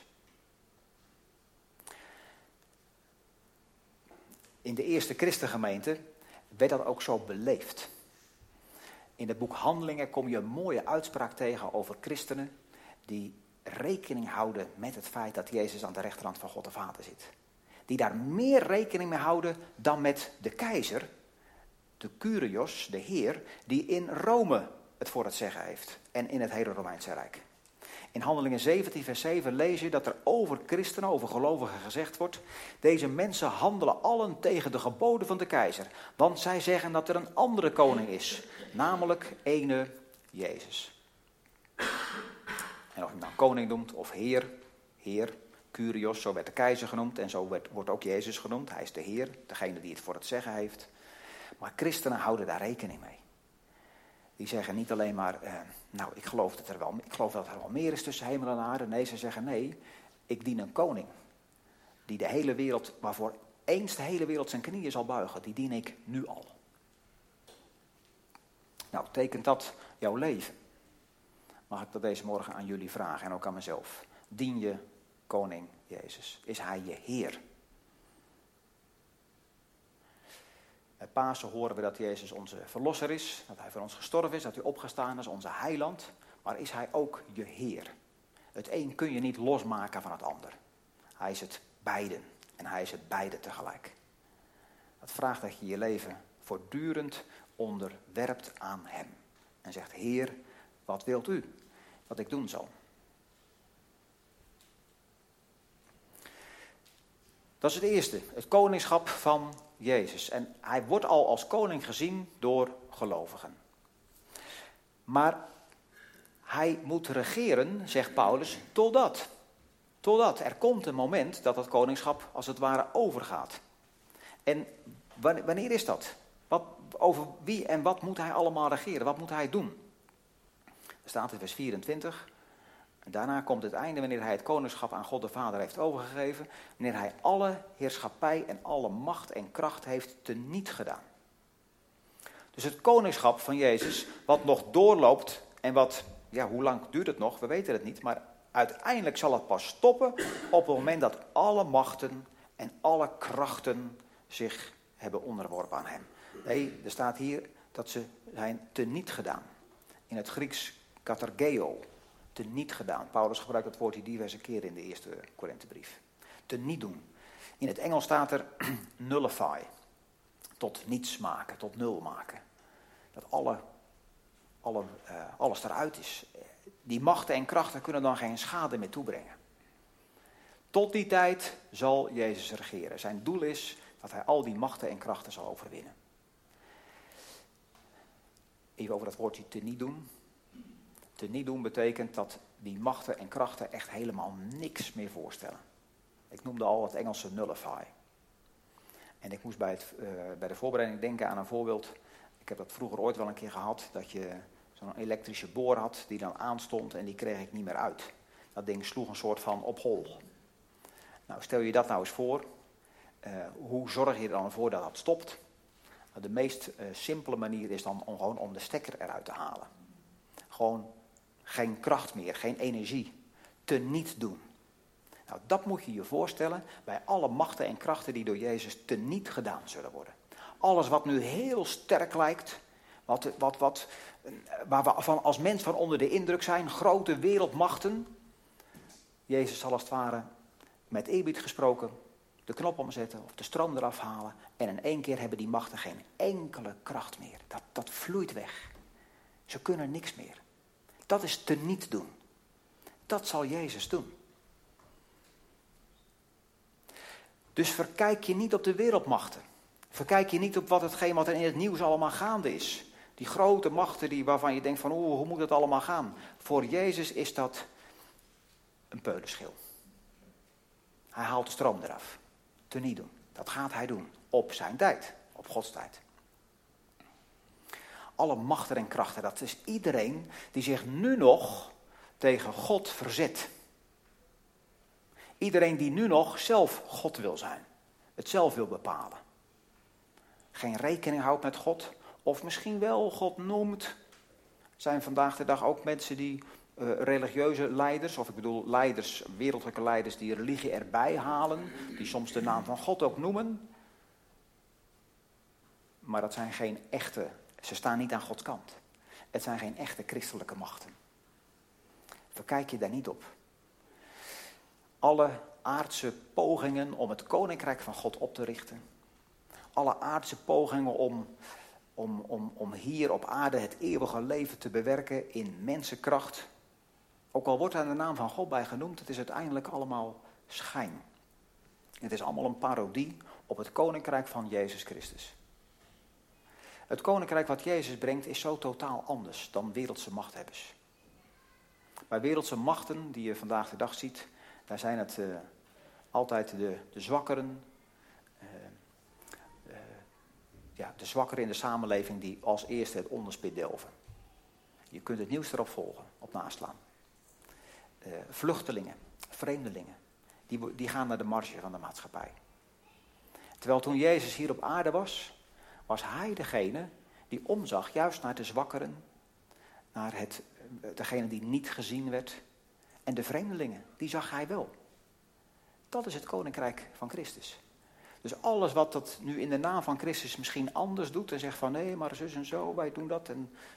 In de eerste christengemeente werd dat ook zo beleefd. In het boek Handelingen kom je een mooie uitspraak tegen over christenen die rekening houden met het feit dat Jezus aan de rechterhand van God de Vader zit. Die daar meer rekening mee houden dan met de keizer, de Kyrios, de Heer, die in Rome het voor het zeggen heeft en in het hele Romeinse Rijk. In Handelingen 17 vers 7 lees je dat er over christenen, over gelovigen gezegd wordt: deze mensen handelen allen tegen de geboden van de keizer, want zij zeggen dat er een andere koning is, namelijk ene Jezus. En of je hem nou koning noemt of heer, Kyrios, zo werd de keizer genoemd en zo wordt ook Jezus genoemd. Hij is de Heer, degene die het voor het zeggen heeft. Maar christenen houden daar rekening mee. Die zeggen niet alleen maar, ik geloof dat er wel meer is tussen hemel en aarde. Nee, ze zeggen nee, ik dien een koning. Die de hele wereld, waarvoor eens de hele wereld zijn knieën zal buigen, die dien ik nu al. Nou, tekent dat jouw leven? Mag ik dat deze morgen aan jullie vragen en ook aan mezelf. Dien je koning Jezus? Is hij je Heer? Bij Pasen horen we dat Jezus onze verlosser is, dat hij voor ons gestorven is, dat hij opgestaan is, onze heiland. Maar is hij ook je Heer? Het een kun je niet losmaken van het ander. Hij is het beiden en hij is het beide tegelijk. Dat vraagt dat je je leven voortdurend onderwerpt aan hem. En zegt, Heer, wat wilt u dat ik doen zal? Dat is het eerste, het koningschap van Jezus. En hij wordt al als koning gezien door gelovigen. Maar hij moet regeren, zegt Paulus, totdat. Totdat er komt een moment dat het koningschap als het ware overgaat. En wanneer is dat? Over wie en wat moet hij allemaal regeren? Wat moet hij doen? Er staat in vers 24... En daarna komt het einde wanneer hij het koningschap aan God de Vader heeft overgegeven. Wanneer hij alle heerschappij en alle macht en kracht heeft teniet gedaan. Dus het koningschap van Jezus, wat nog doorloopt en hoe lang duurt het nog? We weten het niet, maar uiteindelijk zal het pas stoppen op het moment dat alle machten en alle krachten zich hebben onderworpen aan hem. Nee, er staat hier dat ze zijn teniet gedaan. In het Grieks katargeo. Teniet gedaan. Paulus gebruikt dat woord hier diverse keren in de eerste Korinthebrief. Teniet doen. In het Engels staat er nullify. Tot niets maken, tot nul maken. Dat alles eruit is. Die machten en krachten kunnen dan geen schade meer toebrengen. Tot die tijd zal Jezus regeren. Zijn doel is dat hij al die machten en krachten zal overwinnen. Even over dat woordje teniet doen. Teniet doen betekent dat die machten en krachten echt helemaal niks meer voorstellen. Ik noemde al het Engelse nullify. En ik moest bij de voorbereiding denken aan een voorbeeld. Ik heb dat vroeger ooit wel een keer gehad, dat je zo'n elektrische boor had die dan aanstond en die kreeg ik niet meer uit. Dat ding sloeg een soort van op hol. Nou, stel je dat nou eens voor. Hoe zorg je er dan voor dat dat stopt? Nou, de meest simpele manier is dan om de stekker eruit te halen. Gewoon geen kracht meer, geen energie. Teniet doen. Nou, dat moet je je voorstellen bij alle machten en krachten die door Jezus teniet gedaan zullen worden. Alles wat nu heel sterk lijkt, waar we als mens van onder de indruk zijn, grote wereldmachten. Jezus zal als het ware, met eerbied gesproken, de knop omzetten of de stroom eraf halen. En in één keer hebben die machten geen enkele kracht meer. Dat vloeit weg. Ze kunnen niks meer. Dat is teniet doen. Dat zal Jezus doen. Dus verkijk je niet op de wereldmachten. Verkijk je niet op wat er in het nieuws allemaal gaande is. Die grote machten waarvan je denkt van hoe moet het allemaal gaan? Voor Jezus is dat een peulenschil. Hij haalt de stroom eraf. Teniet doen. Dat gaat hij doen. Op zijn tijd. Op Gods tijd. alle machten en krachten. Dat is iedereen die zich nu nog tegen God verzet. Iedereen die nu nog zelf God wil zijn. Het zelf wil bepalen. Geen rekening houdt met God. Of misschien wel God noemt. Er zijn vandaag de dag ook mensen die religieuze leiders, of ik bedoel leiders, wereldlijke leiders die religie erbij halen. Die soms de naam van God ook noemen. Maar dat zijn geen echte, ze staan niet aan Gods kant. Het zijn geen echte christelijke machten. Verkijk je daar niet op. Alle aardse pogingen om het koninkrijk van God op te richten. Alle aardse pogingen om hier op aarde het eeuwige leven te bewerken in mensenkracht. Ook al wordt daar de naam van God bij genoemd, het is uiteindelijk allemaal schijn. Het is allemaal een parodie op het koninkrijk van Jezus Christus. Het koninkrijk wat Jezus brengt is zo totaal anders dan wereldse machthebbers. Bij wereldse machten die je vandaag de dag ziet, daar zijn het altijd de zwakkeren. De zwakkeren in de samenleving die als eerste het onderspit delven. Je kunt het nieuws erop volgen, op naslaan. Vluchtelingen, vreemdelingen, die gaan naar de marge van de maatschappij. Terwijl toen Jezus hier op aarde was hij degene die omzag juist naar de zwakkeren, naar degene die niet gezien werd. En de vreemdelingen, die zag hij wel. Dat is het koninkrijk van Christus. Dus alles wat dat nu in de naam van Christus misschien anders doet en zegt van nee, maar zus en zo, wij doen dat.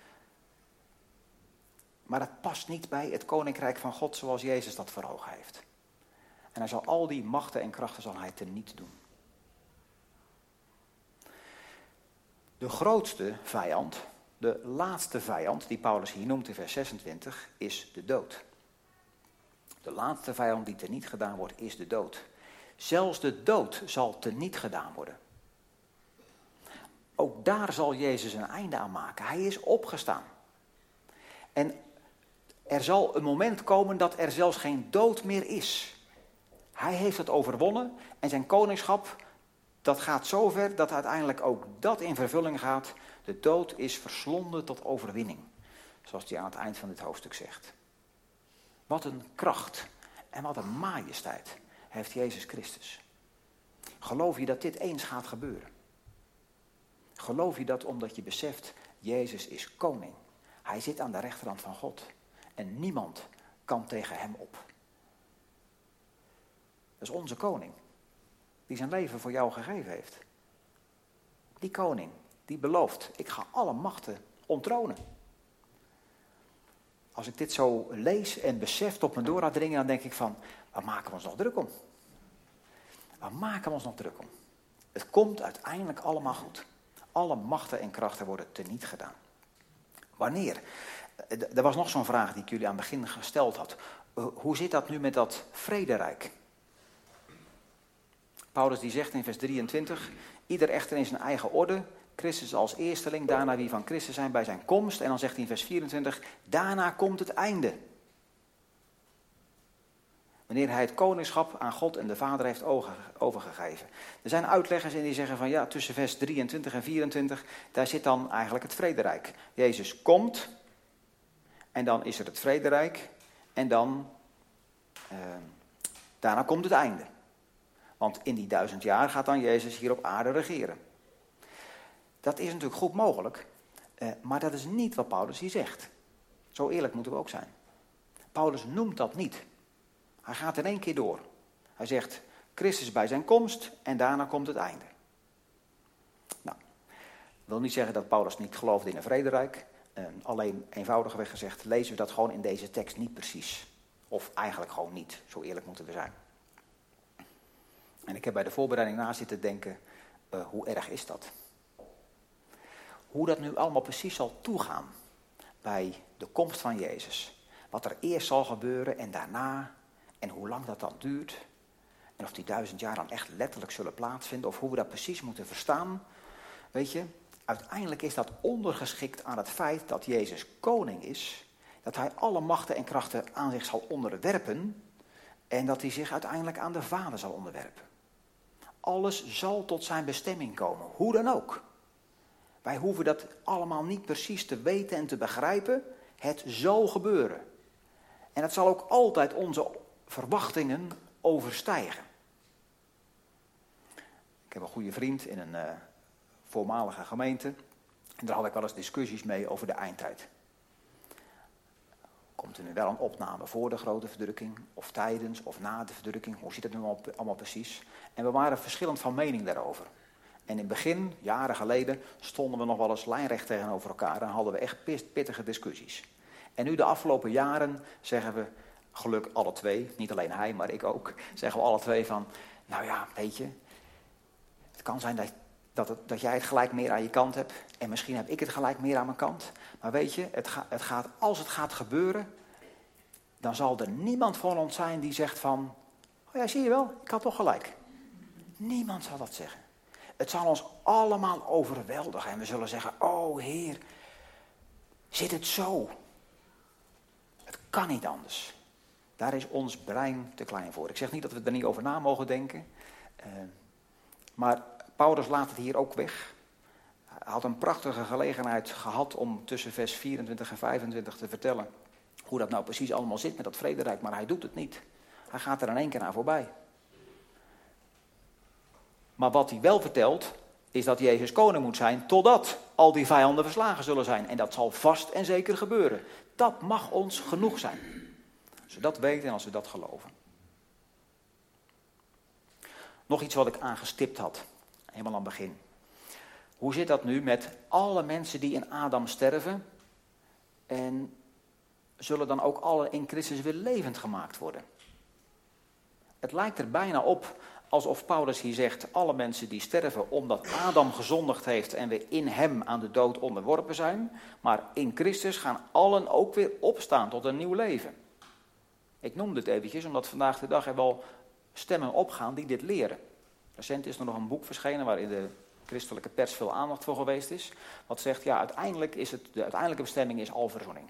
Maar dat past niet bij het koninkrijk van God zoals Jezus dat voor ogen heeft. En hij zal al die machten en krachten zal hij teniet doen. De grootste vijand, de laatste vijand die Paulus hier noemt in vers 26, is de dood. De laatste vijand die teniet gedaan wordt, is de dood. Zelfs de dood zal teniet gedaan worden. Ook daar zal Jezus een einde aan maken. Hij is opgestaan. En er zal een moment komen dat er zelfs geen dood meer is. Hij heeft het overwonnen en zijn koningschap, dat gaat zover dat uiteindelijk ook dat in vervulling gaat. De dood is verslonden tot overwinning. Zoals hij aan het eind van dit hoofdstuk zegt. Wat een kracht en wat een majesteit heeft Jezus Christus. Geloof je dat dit eens gaat gebeuren? Geloof je dat omdat je beseft, Jezus is koning. Hij zit aan de rechterhand van God. En niemand kan tegen hem op. Dat is onze koning. Die zijn leven voor jou gegeven heeft. Die koning, die belooft, ik ga alle machten onttronen. Als ik dit zo lees en besef tot me door laat dringen, dan denk ik van, waar maken we ons nog druk om? Waar maken we ons nog druk om? Het komt uiteindelijk allemaal goed. Alle machten en krachten worden teniet gedaan. Wanneer? Er was nog zo'n vraag die ik jullie aan het begin gesteld had. Hoe zit dat nu met dat vrederijk? Paulus die zegt in vers 23, ieder echter in zijn eigen orde, Christus als eersteling, daarna wie van Christus zijn bij zijn komst. En dan zegt hij in vers 24, daarna komt het einde. Wanneer hij het koningschap aan God en de Vader heeft overgegeven. Er zijn uitleggers in die zeggen van ja, tussen vers 23 en 24, daar zit dan eigenlijk het vrederijk. Jezus komt en dan is er het vrederijk en dan, daarna komt het einde. Want in die 1000 jaar gaat dan Jezus hier op aarde regeren. Dat is natuurlijk goed mogelijk, maar dat is niet wat Paulus hier zegt. Zo eerlijk moeten we ook zijn. Paulus noemt dat niet. Hij gaat in één keer door. Hij zegt, Christus bij zijn komst en daarna komt het einde. Nou, dat wil niet zeggen dat Paulus niet geloofde in een vrederijk. Alleen eenvoudigweg gezegd lezen we dat gewoon in deze tekst niet precies. Of eigenlijk gewoon niet, zo eerlijk moeten we zijn. En ik heb bij de voorbereiding na zitten denken, hoe erg is dat? Hoe dat nu allemaal precies zal toegaan bij de komst van Jezus. Wat er eerst zal gebeuren en daarna. En hoe lang dat dan duurt. En of die 1000 jaar dan echt letterlijk zullen plaatsvinden. Of hoe we dat precies moeten verstaan. Weet je, uiteindelijk is dat ondergeschikt aan het feit dat Jezus koning is. Dat hij alle machten en krachten aan zich zal onderwerpen. En dat hij zich uiteindelijk aan de Vader zal onderwerpen. Alles zal tot zijn bestemming komen, hoe dan ook. Wij hoeven dat allemaal niet precies te weten en te begrijpen. Het zal gebeuren. En het zal ook altijd onze verwachtingen overstijgen. Ik heb een goede vriend in een voormalige gemeente. En daar had ik wel eens discussies mee over de eindtijd. Komt er nu wel een opname voor de grote verdrukking? Of tijdens of na de verdrukking? Hoe zit het nu allemaal precies? En we waren verschillend van mening daarover. En in het begin, jaren geleden, stonden we nog wel eens lijnrecht tegenover elkaar. En hadden we echt pittige discussies. En nu de afgelopen jaren zeggen we, gelukkig alle twee, niet alleen hij, maar ik ook, zeggen we alle twee van, nou ja, weet je, het kan zijn dat jij het gelijk meer aan je kant hebt. En misschien heb ik het gelijk meer aan mijn kant. Maar weet je, als het gaat gebeuren, dan zal er niemand van ons zijn die zegt van, oh ja, zie je wel, ik had toch gelijk. Niemand zal dat zeggen. Het zal ons allemaal overweldigen en we zullen zeggen, oh Heer, zit het zo? Het kan niet anders. Daar is ons brein te klein voor. Ik zeg niet dat we er niet over na mogen denken. Maar Paulus laat het hier ook weg. Hij had een prachtige gelegenheid gehad om tussen vers 24 en 25 te vertellen hoe dat nou precies allemaal zit met dat vrederijk. Maar hij doet het niet. Hij gaat er in één keer aan voorbij. Maar wat hij wel vertelt, is dat Jezus koning moet zijn totdat al die vijanden verslagen zullen zijn. En dat zal vast en zeker gebeuren. Dat mag ons genoeg zijn. Als we dat weten en als we dat geloven. Nog iets wat ik aangestipt had, helemaal aan het begin. Hoe zit dat nu met alle mensen die in Adam sterven en zullen dan ook alle in Christus weer levend gemaakt worden? Het lijkt er bijna op alsof Paulus hier zegt, alle mensen die sterven omdat Adam gezondigd heeft en we in hem aan de dood onderworpen zijn, maar in Christus gaan allen ook weer opstaan tot een nieuw leven. Ik noem dit eventjes, omdat vandaag de dag er wel stemmen opgaan die dit leren. Recent is er nog een boek verschenen waarin de christelijke pers veel aandacht voor geweest is. Wat zegt, ja, uiteindelijk de uiteindelijke bestemming is alverzoening.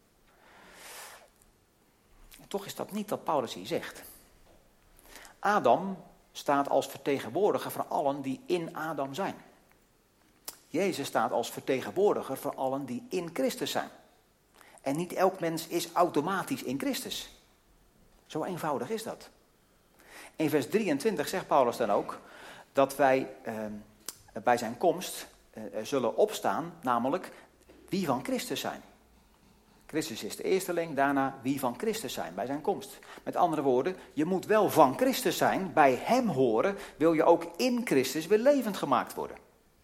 En toch is dat niet wat Paulus hier zegt. Adam staat als vertegenwoordiger voor allen die in Adam zijn. Jezus staat als vertegenwoordiger voor allen die in Christus zijn. En niet elk mens is automatisch in Christus. Zo eenvoudig is dat. In vers 23 zegt Paulus dan ook dat wij bij zijn komst zullen opstaan, namelijk wie van Christus zijn. Christus is de eersteling, daarna wie van Christus zijn bij zijn komst. Met andere woorden, je moet wel van Christus zijn, bij hem horen, wil je ook in Christus weer levend gemaakt worden.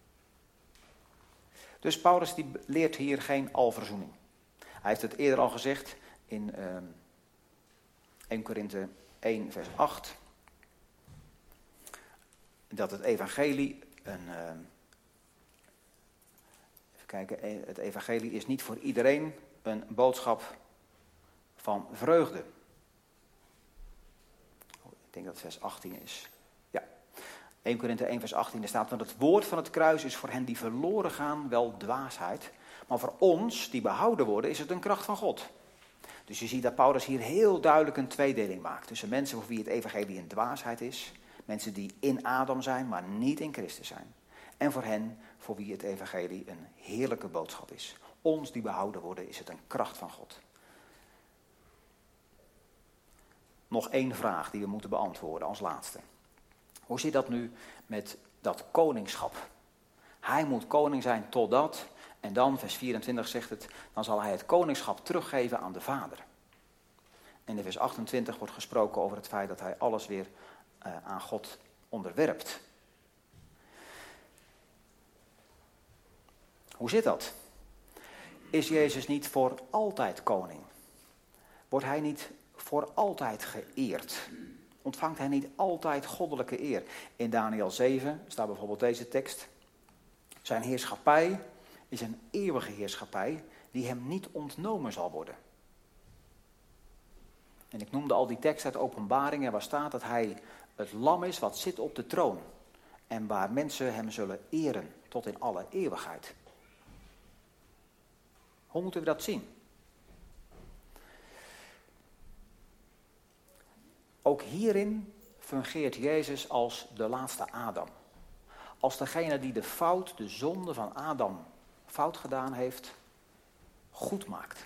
Dus Paulus die leert hier geen alverzoening. Hij heeft het eerder al gezegd in 1 Korinthe 1 vers 8. Dat het evangelie het evangelie is niet voor iedereen een boodschap van vreugde. Ik denk dat het vers 18 is. Ja, 1 Korinthe 1 vers 18 staat, want het woord van het kruis is voor hen die verloren gaan wel dwaasheid. Maar voor ons, die behouden worden, is het een kracht van God. Dus je ziet dat Paulus hier heel duidelijk een tweedeling maakt. Tussen mensen voor wie het evangelie een dwaasheid is. Mensen die in Adam zijn, maar niet in Christus zijn. En voor hen, voor wie het evangelie een heerlijke boodschap is. Ons die behouden worden, is het een kracht van God. Nog één vraag die we moeten beantwoorden als laatste. Hoe zit dat nu met dat koningschap? Hij moet koning zijn totdat, en dan, vers 24 zegt het, dan zal hij het koningschap teruggeven aan de Vader. En in vers 28 wordt gesproken over het feit dat hij alles weer aan God onderwerpt. Hoe zit dat? Is Jezus niet voor altijd koning? Wordt hij niet voor altijd geëerd? Ontvangt hij niet altijd goddelijke eer? In Daniël 7 staat bijvoorbeeld deze tekst. Zijn heerschappij is een eeuwige heerschappij die hem niet ontnomen zal worden. En ik noemde al die tekst uit Openbaringen waar staat dat hij het lam is wat zit op de troon. En waar mensen hem zullen eren tot in alle eeuwigheid. Hoe moeten we dat zien? Ook hierin fungeert Jezus als de laatste Adam. als degene die de zonde van Adam fout gedaan heeft, goed maakt.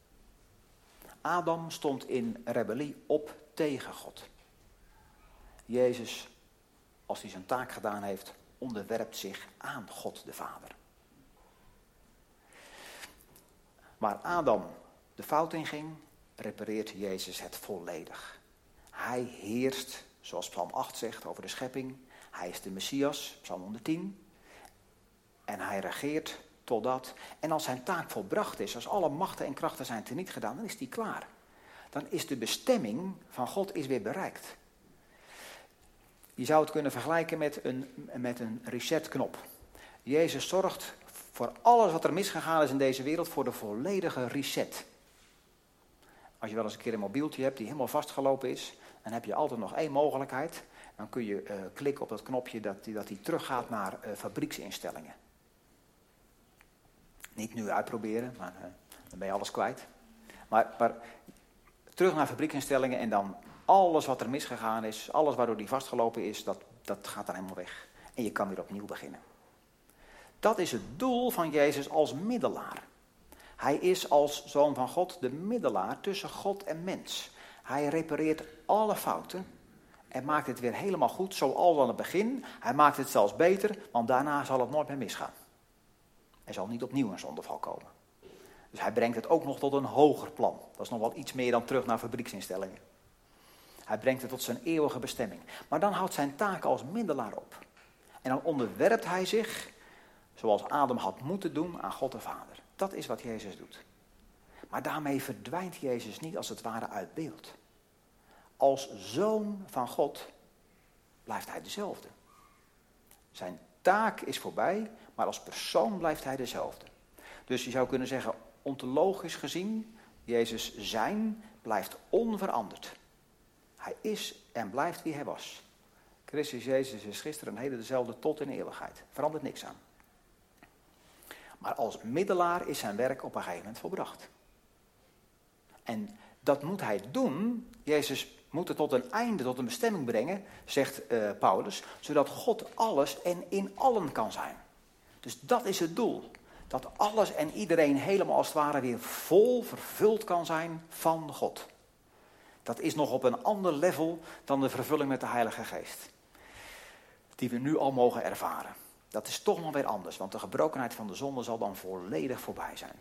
Adam stond in rebellie op tegen God. Jezus, als hij zijn taak gedaan heeft, onderwerpt zich aan God de Vader. Waar Adam de fout in ging, repareert Jezus het volledig. Hij heerst, zoals Psalm 8 zegt, over de schepping. Hij is de Messias, Psalm 110. En hij regeert totdat. En als zijn taak volbracht is, als alle machten en krachten zijn teniet gedaan, dan is hij klaar. Dan is de bestemming van God is weer bereikt. Je zou het kunnen vergelijken met een resetknop. Jezus zorgt voor alles wat er misgegaan is in deze wereld, voor de volledige reset. Als je wel eens een keer een mobieltje hebt die helemaal vastgelopen is, dan heb je altijd nog één mogelijkheid. Dan kun je klikken op dat knopje dat die teruggaat naar fabrieksinstellingen. Niet nu uitproberen, maar dan ben je alles kwijt. Maar terug naar fabrieksinstellingen en dan alles wat er misgegaan is, alles waardoor die vastgelopen is, dat gaat dan helemaal weg. En je kan weer opnieuw beginnen. Dat is het doel van Jezus als middelaar. Hij is als Zoon van God de middelaar tussen God en mens. Hij repareert alle fouten en maakt het weer helemaal goed, zoals aan het begin. Hij maakt het zelfs beter, want daarna zal het nooit meer misgaan. Er zal niet opnieuw een zondeval komen. Dus hij brengt het ook nog tot een hoger plan. Dat is nog wel iets meer dan terug naar fabrieksinstellingen. Hij brengt het tot zijn eeuwige bestemming. Maar dan houdt zijn taak als middelaar op. En dan onderwerpt hij zich, zoals Adam had moeten doen, aan God de Vader. Dat is wat Jezus doet. Maar daarmee verdwijnt Jezus niet als het ware uit beeld. Als Zoon van God blijft hij dezelfde. Zijn taak is voorbij, maar als persoon blijft hij dezelfde. Dus je zou kunnen zeggen, ontologisch gezien, Jezus zijn blijft onveranderd. Hij is en blijft wie hij was. Christus Jezus is gisteren en heden dezelfde tot in eeuwigheid. Verandert niks aan. Maar als middelaar is zijn werk op een gegeven moment volbracht. En dat moet hij doen. Jezus moet het tot een einde, tot een bestemming brengen, zegt Paulus, zodat God alles en in allen kan zijn. Dus dat is het doel. Dat alles en iedereen helemaal als het ware weer vol vervuld kan zijn van God. Dat is nog op een ander level dan de vervulling met de Heilige Geest. Die we nu al mogen ervaren. Dat is toch nog weer anders, want de gebrokenheid van de zonde zal dan volledig voorbij zijn.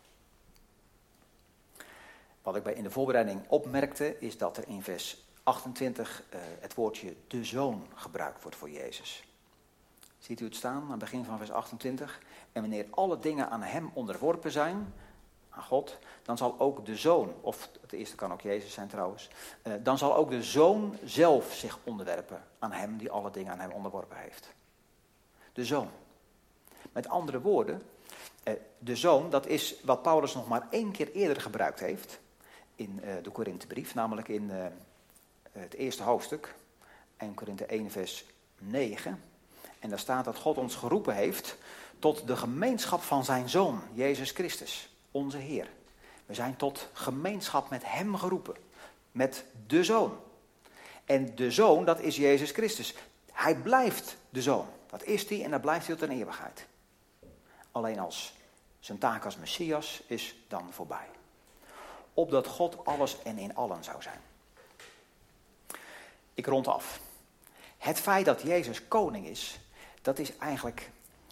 Wat ik in de voorbereiding opmerkte, is dat er in vers 28 het woordje de Zoon gebruikt wordt voor Jezus. Ziet u het staan aan het begin van vers 28? En wanneer alle dingen aan hem onderworpen zijn, aan God, dan zal ook de Zoon, of het eerste kan ook Jezus zijn trouwens, dan zal ook de Zoon zelf zich onderwerpen aan hem die alle dingen aan hem onderworpen heeft. De Zoon. Met andere woorden, de Zoon, dat is wat Paulus nog maar 1 keer eerder gebruikt heeft in de Korinthebrief, namelijk in het eerste hoofdstuk, 1 Korinthe 1 vers 9. En daar staat dat God ons geroepen heeft tot de gemeenschap van zijn Zoon, Jezus Christus, onze Heer. We zijn tot gemeenschap met hem geroepen, met de Zoon. En de Zoon, dat is Jezus Christus. Hij blijft de Zoon. Dat is hij en dat blijft hij tot een eeuwigheid. Alleen als zijn taak als Messias is dan voorbij. Opdat God alles en in allen zou zijn. Ik rond af. Het feit dat Jezus koning is, dat is eigenlijk,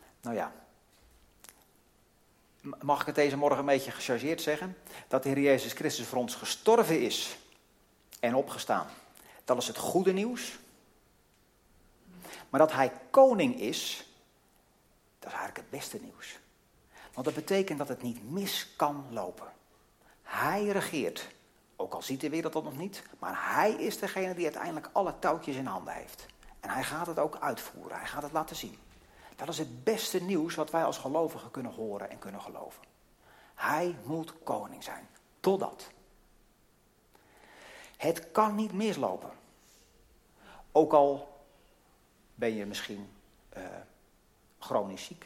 mag ik het deze morgen een beetje gechargeerd zeggen? Dat de Heer Jezus Christus voor ons gestorven is en opgestaan. Dat is het goede nieuws. Maar dat hij koning is, dat is eigenlijk het beste nieuws. Want dat betekent dat het niet mis kan lopen. Hij regeert, ook al ziet de wereld dat nog niet, maar hij is degene die uiteindelijk alle touwtjes in handen heeft. En hij gaat het ook uitvoeren, hij gaat het laten zien. Dat is het beste nieuws wat wij als gelovigen kunnen horen en kunnen geloven. Hij moet koning zijn, totdat. Het kan niet mislopen. Ook al ben je misschien chronisch ziek.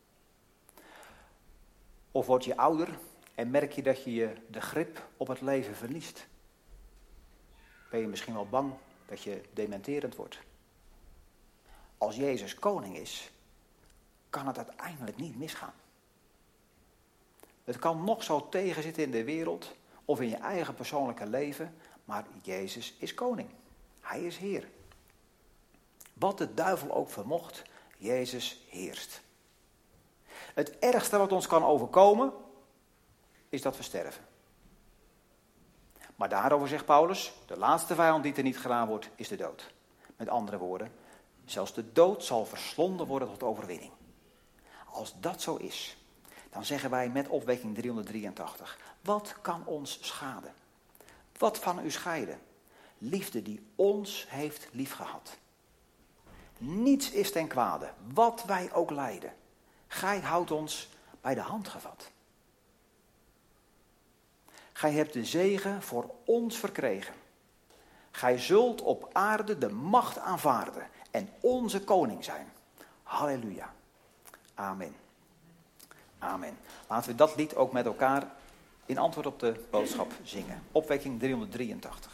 Of word je ouder en merk je dat je de grip op het leven verliest. Ben je misschien wel bang dat je dementerend wordt. als Jezus koning is, kan het uiteindelijk niet misgaan. Het kan nog zo tegenzitten in de wereld of in je eigen persoonlijke leven, maar Jezus is koning. Hij is Heer. Wat de duivel ook vermocht, Jezus heerst. Het ergste wat ons kan overkomen, is dat we sterven. Maar daarover zegt Paulus, de laatste vijand die er niet gedaan wordt, is de dood. Met andere woorden, zelfs de dood zal verslonden worden tot overwinning. Als dat zo is, dan zeggen wij met opwekking 383, wat kan ons schaden? Wat van u scheiden? Liefde die ons heeft liefgehad. Niets is ten kwade, wat wij ook lijden. Gij houdt ons bij de hand gevat. Gij hebt de zegen voor ons verkregen. Gij zult op aarde de macht aanvaarden en onze koning zijn. Halleluja. Amen. Amen. Laten we dat lied ook met elkaar in antwoord op de boodschap zingen. Opwekking 383.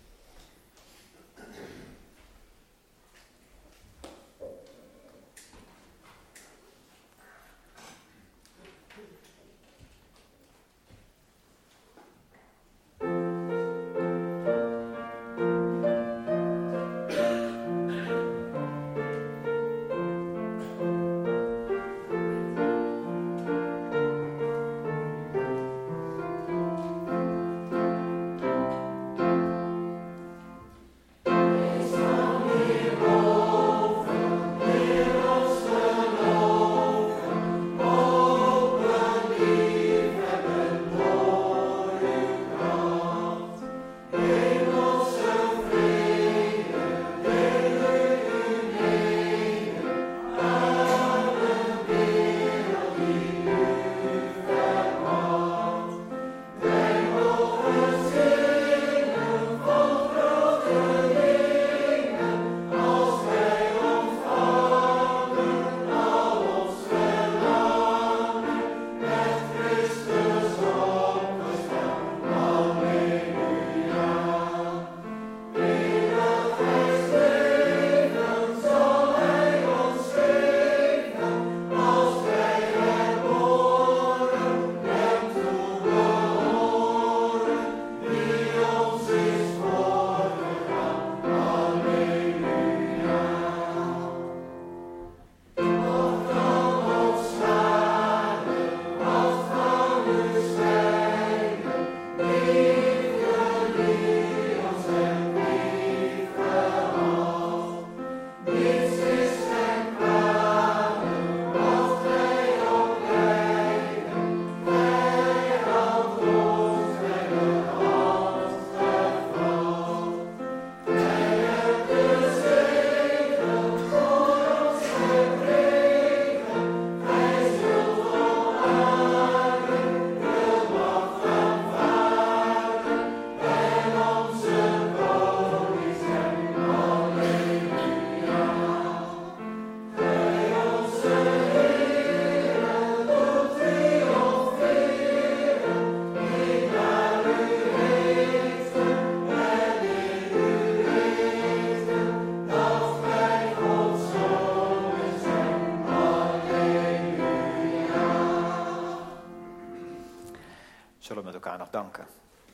Zullen we met elkaar nog danken.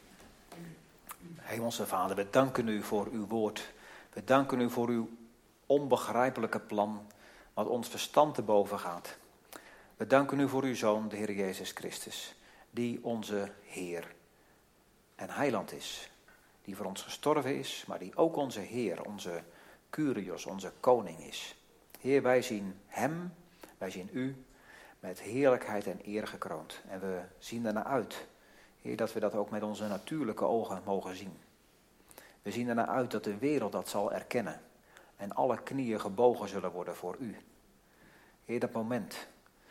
Hemelse Vader, we danken u voor uw woord. We danken u voor uw onbegrijpelijke plan, wat ons verstand te boven gaat. We danken u voor uw Zoon, de Heer Jezus Christus, die onze Heer en Heiland is. Die voor ons gestorven is, maar die ook onze Heer, onze Kyrios, onze Koning is. Heer, wij zien hem, wij zien u, met heerlijkheid en eer gekroond. En we zien ernaar uit, Heer, dat we dat ook met onze natuurlijke ogen mogen zien. We zien ernaar uit dat de wereld dat zal erkennen. En alle knieën gebogen zullen worden voor u. Heer, dat moment,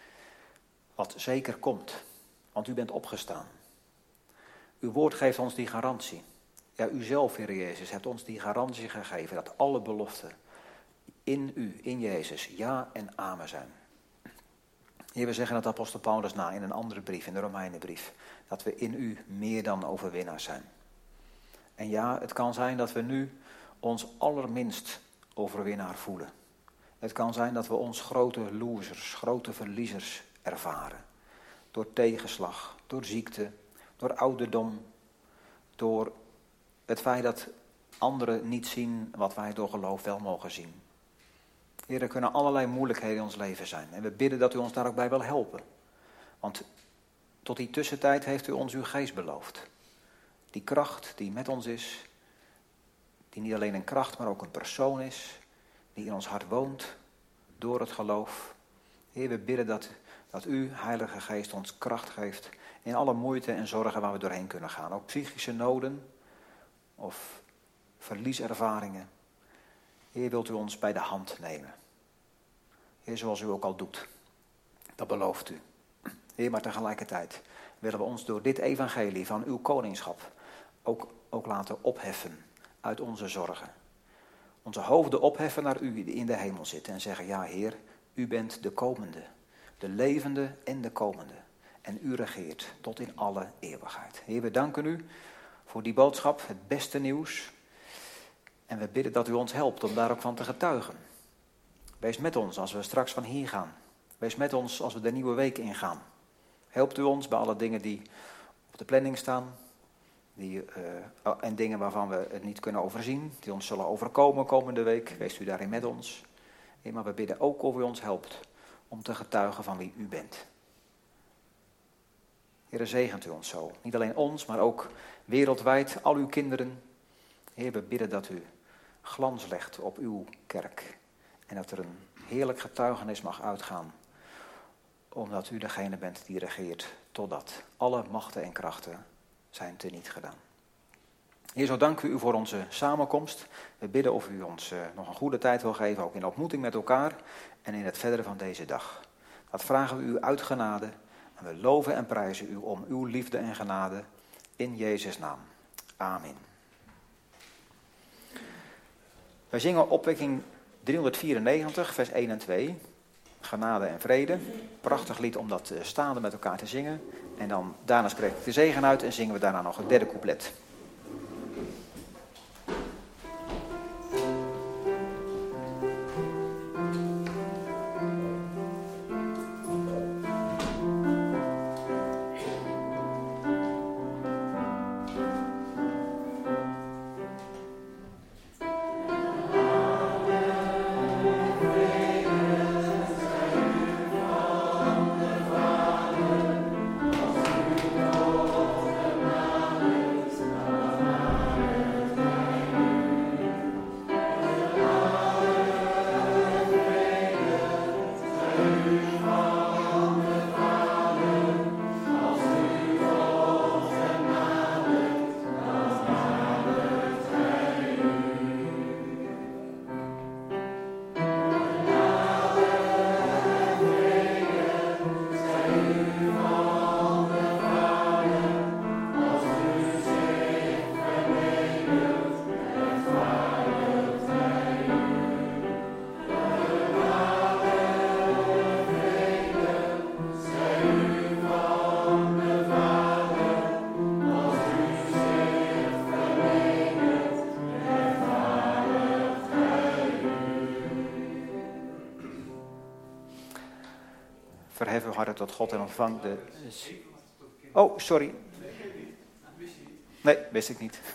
wat zeker komt, want u bent opgestaan. Uw woord geeft ons die garantie. Ja, u zelf, Heer Jezus, hebt ons die garantie gegeven dat alle beloften in u, in Jezus, ja en amen zijn. Heer, we zeggen dat apostel Paulus na in een andere brief, in de Romeinenbrief, dat we in u meer dan overwinnaars zijn. En ja, het kan zijn dat we nu ons allerminst overwinnaar voelen. Het kan zijn dat we ons grote losers, grote verliezers ervaren. Door tegenslag, door ziekte, door ouderdom, door het feit dat anderen niet zien wat wij door geloof wel mogen zien. Heer, er kunnen allerlei moeilijkheden in ons leven zijn. En we bidden dat u ons daar ook bij wil helpen. Want tot die tussentijd heeft u ons uw geest beloofd. Die kracht die met ons is, die niet alleen een kracht, maar ook een persoon is, die in ons hart woont, door het geloof. Heer, we bidden dat u, Heilige Geest, ons kracht geeft in alle moeite en zorgen waar we doorheen kunnen gaan. Ook psychische noden of verlieservaringen. Heer, wilt u ons bij de hand nemen. Heer, zoals u ook al doet. Dat belooft u. Heer, maar tegelijkertijd willen we ons door dit evangelie van uw koningschap ook laten opheffen uit onze zorgen. Onze hoofden opheffen naar u die in de hemel zit en zeggen, ja Heer, u bent de komende, de levende en de komende. En u regeert tot in alle eeuwigheid. Heer, we danken u voor die boodschap, het beste nieuws. En we bidden dat u ons helpt om daar ook van te getuigen. Wees met ons als we straks van hier gaan. Wees met ons als we de nieuwe week ingaan. Helpt u ons bij alle dingen die op de planning staan. En dingen waarvan we het niet kunnen overzien. Die ons zullen overkomen komende week. Wees u daarin met ons. Maar we bidden ook of u ons helpt om te getuigen van wie u bent. Heer, zegent u ons zo. Niet alleen ons, maar ook wereldwijd al uw kinderen. Heer, we bidden dat u glans legt op uw kerk. En dat er een heerlijk getuigenis mag uitgaan. Omdat u degene bent die regeert. Totdat alle machten en krachten zijn teniet gedaan. Heer, zo danken we u voor onze samenkomst. We bidden of u ons nog een goede tijd wil geven. Ook in ontmoeting met elkaar. En in het verdere van deze dag. Dat vragen we u uit genade. En we loven en prijzen u om uw liefde en genade. In Jezus' naam. Amen. Wij zingen opwekking 394, vers 1 en 2. Genade en vrede. Prachtig lied om dat staande met elkaar te zingen. En dan daarna spreek ik de zegen uit en zingen we daarna nog het derde couplet. Verhef uw hart tot God en ontvang de... Oh, sorry. Nee, wist ik niet.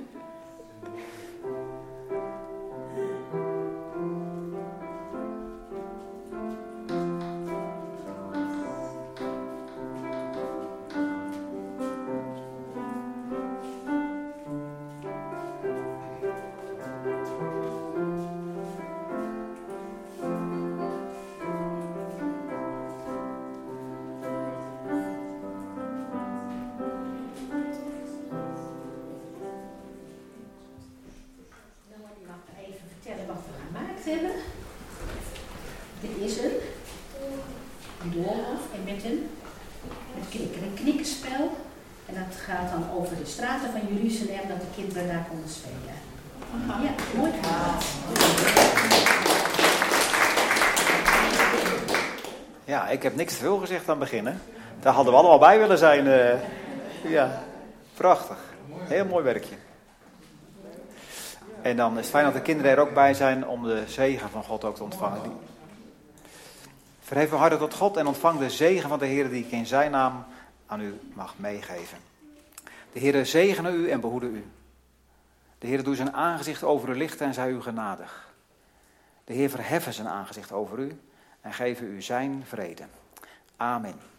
Ja, ik heb niks te veel gezegd aan het beginnen. Daar hadden we allemaal bij willen zijn. Ja, prachtig. Heel mooi werkje. En dan is het fijn dat de kinderen er ook bij zijn om de zegen van God ook te ontvangen. Verhef uw harten tot God en ontvang de zegen van de Heer die ik in zijn naam aan u mag meegeven. De Heer zegene u en behoede u. De Heer doe zijn aangezicht over u lichten en zij u genadig. De Heer verheffen zijn aangezicht over u en geven u zijn vrede. Amen.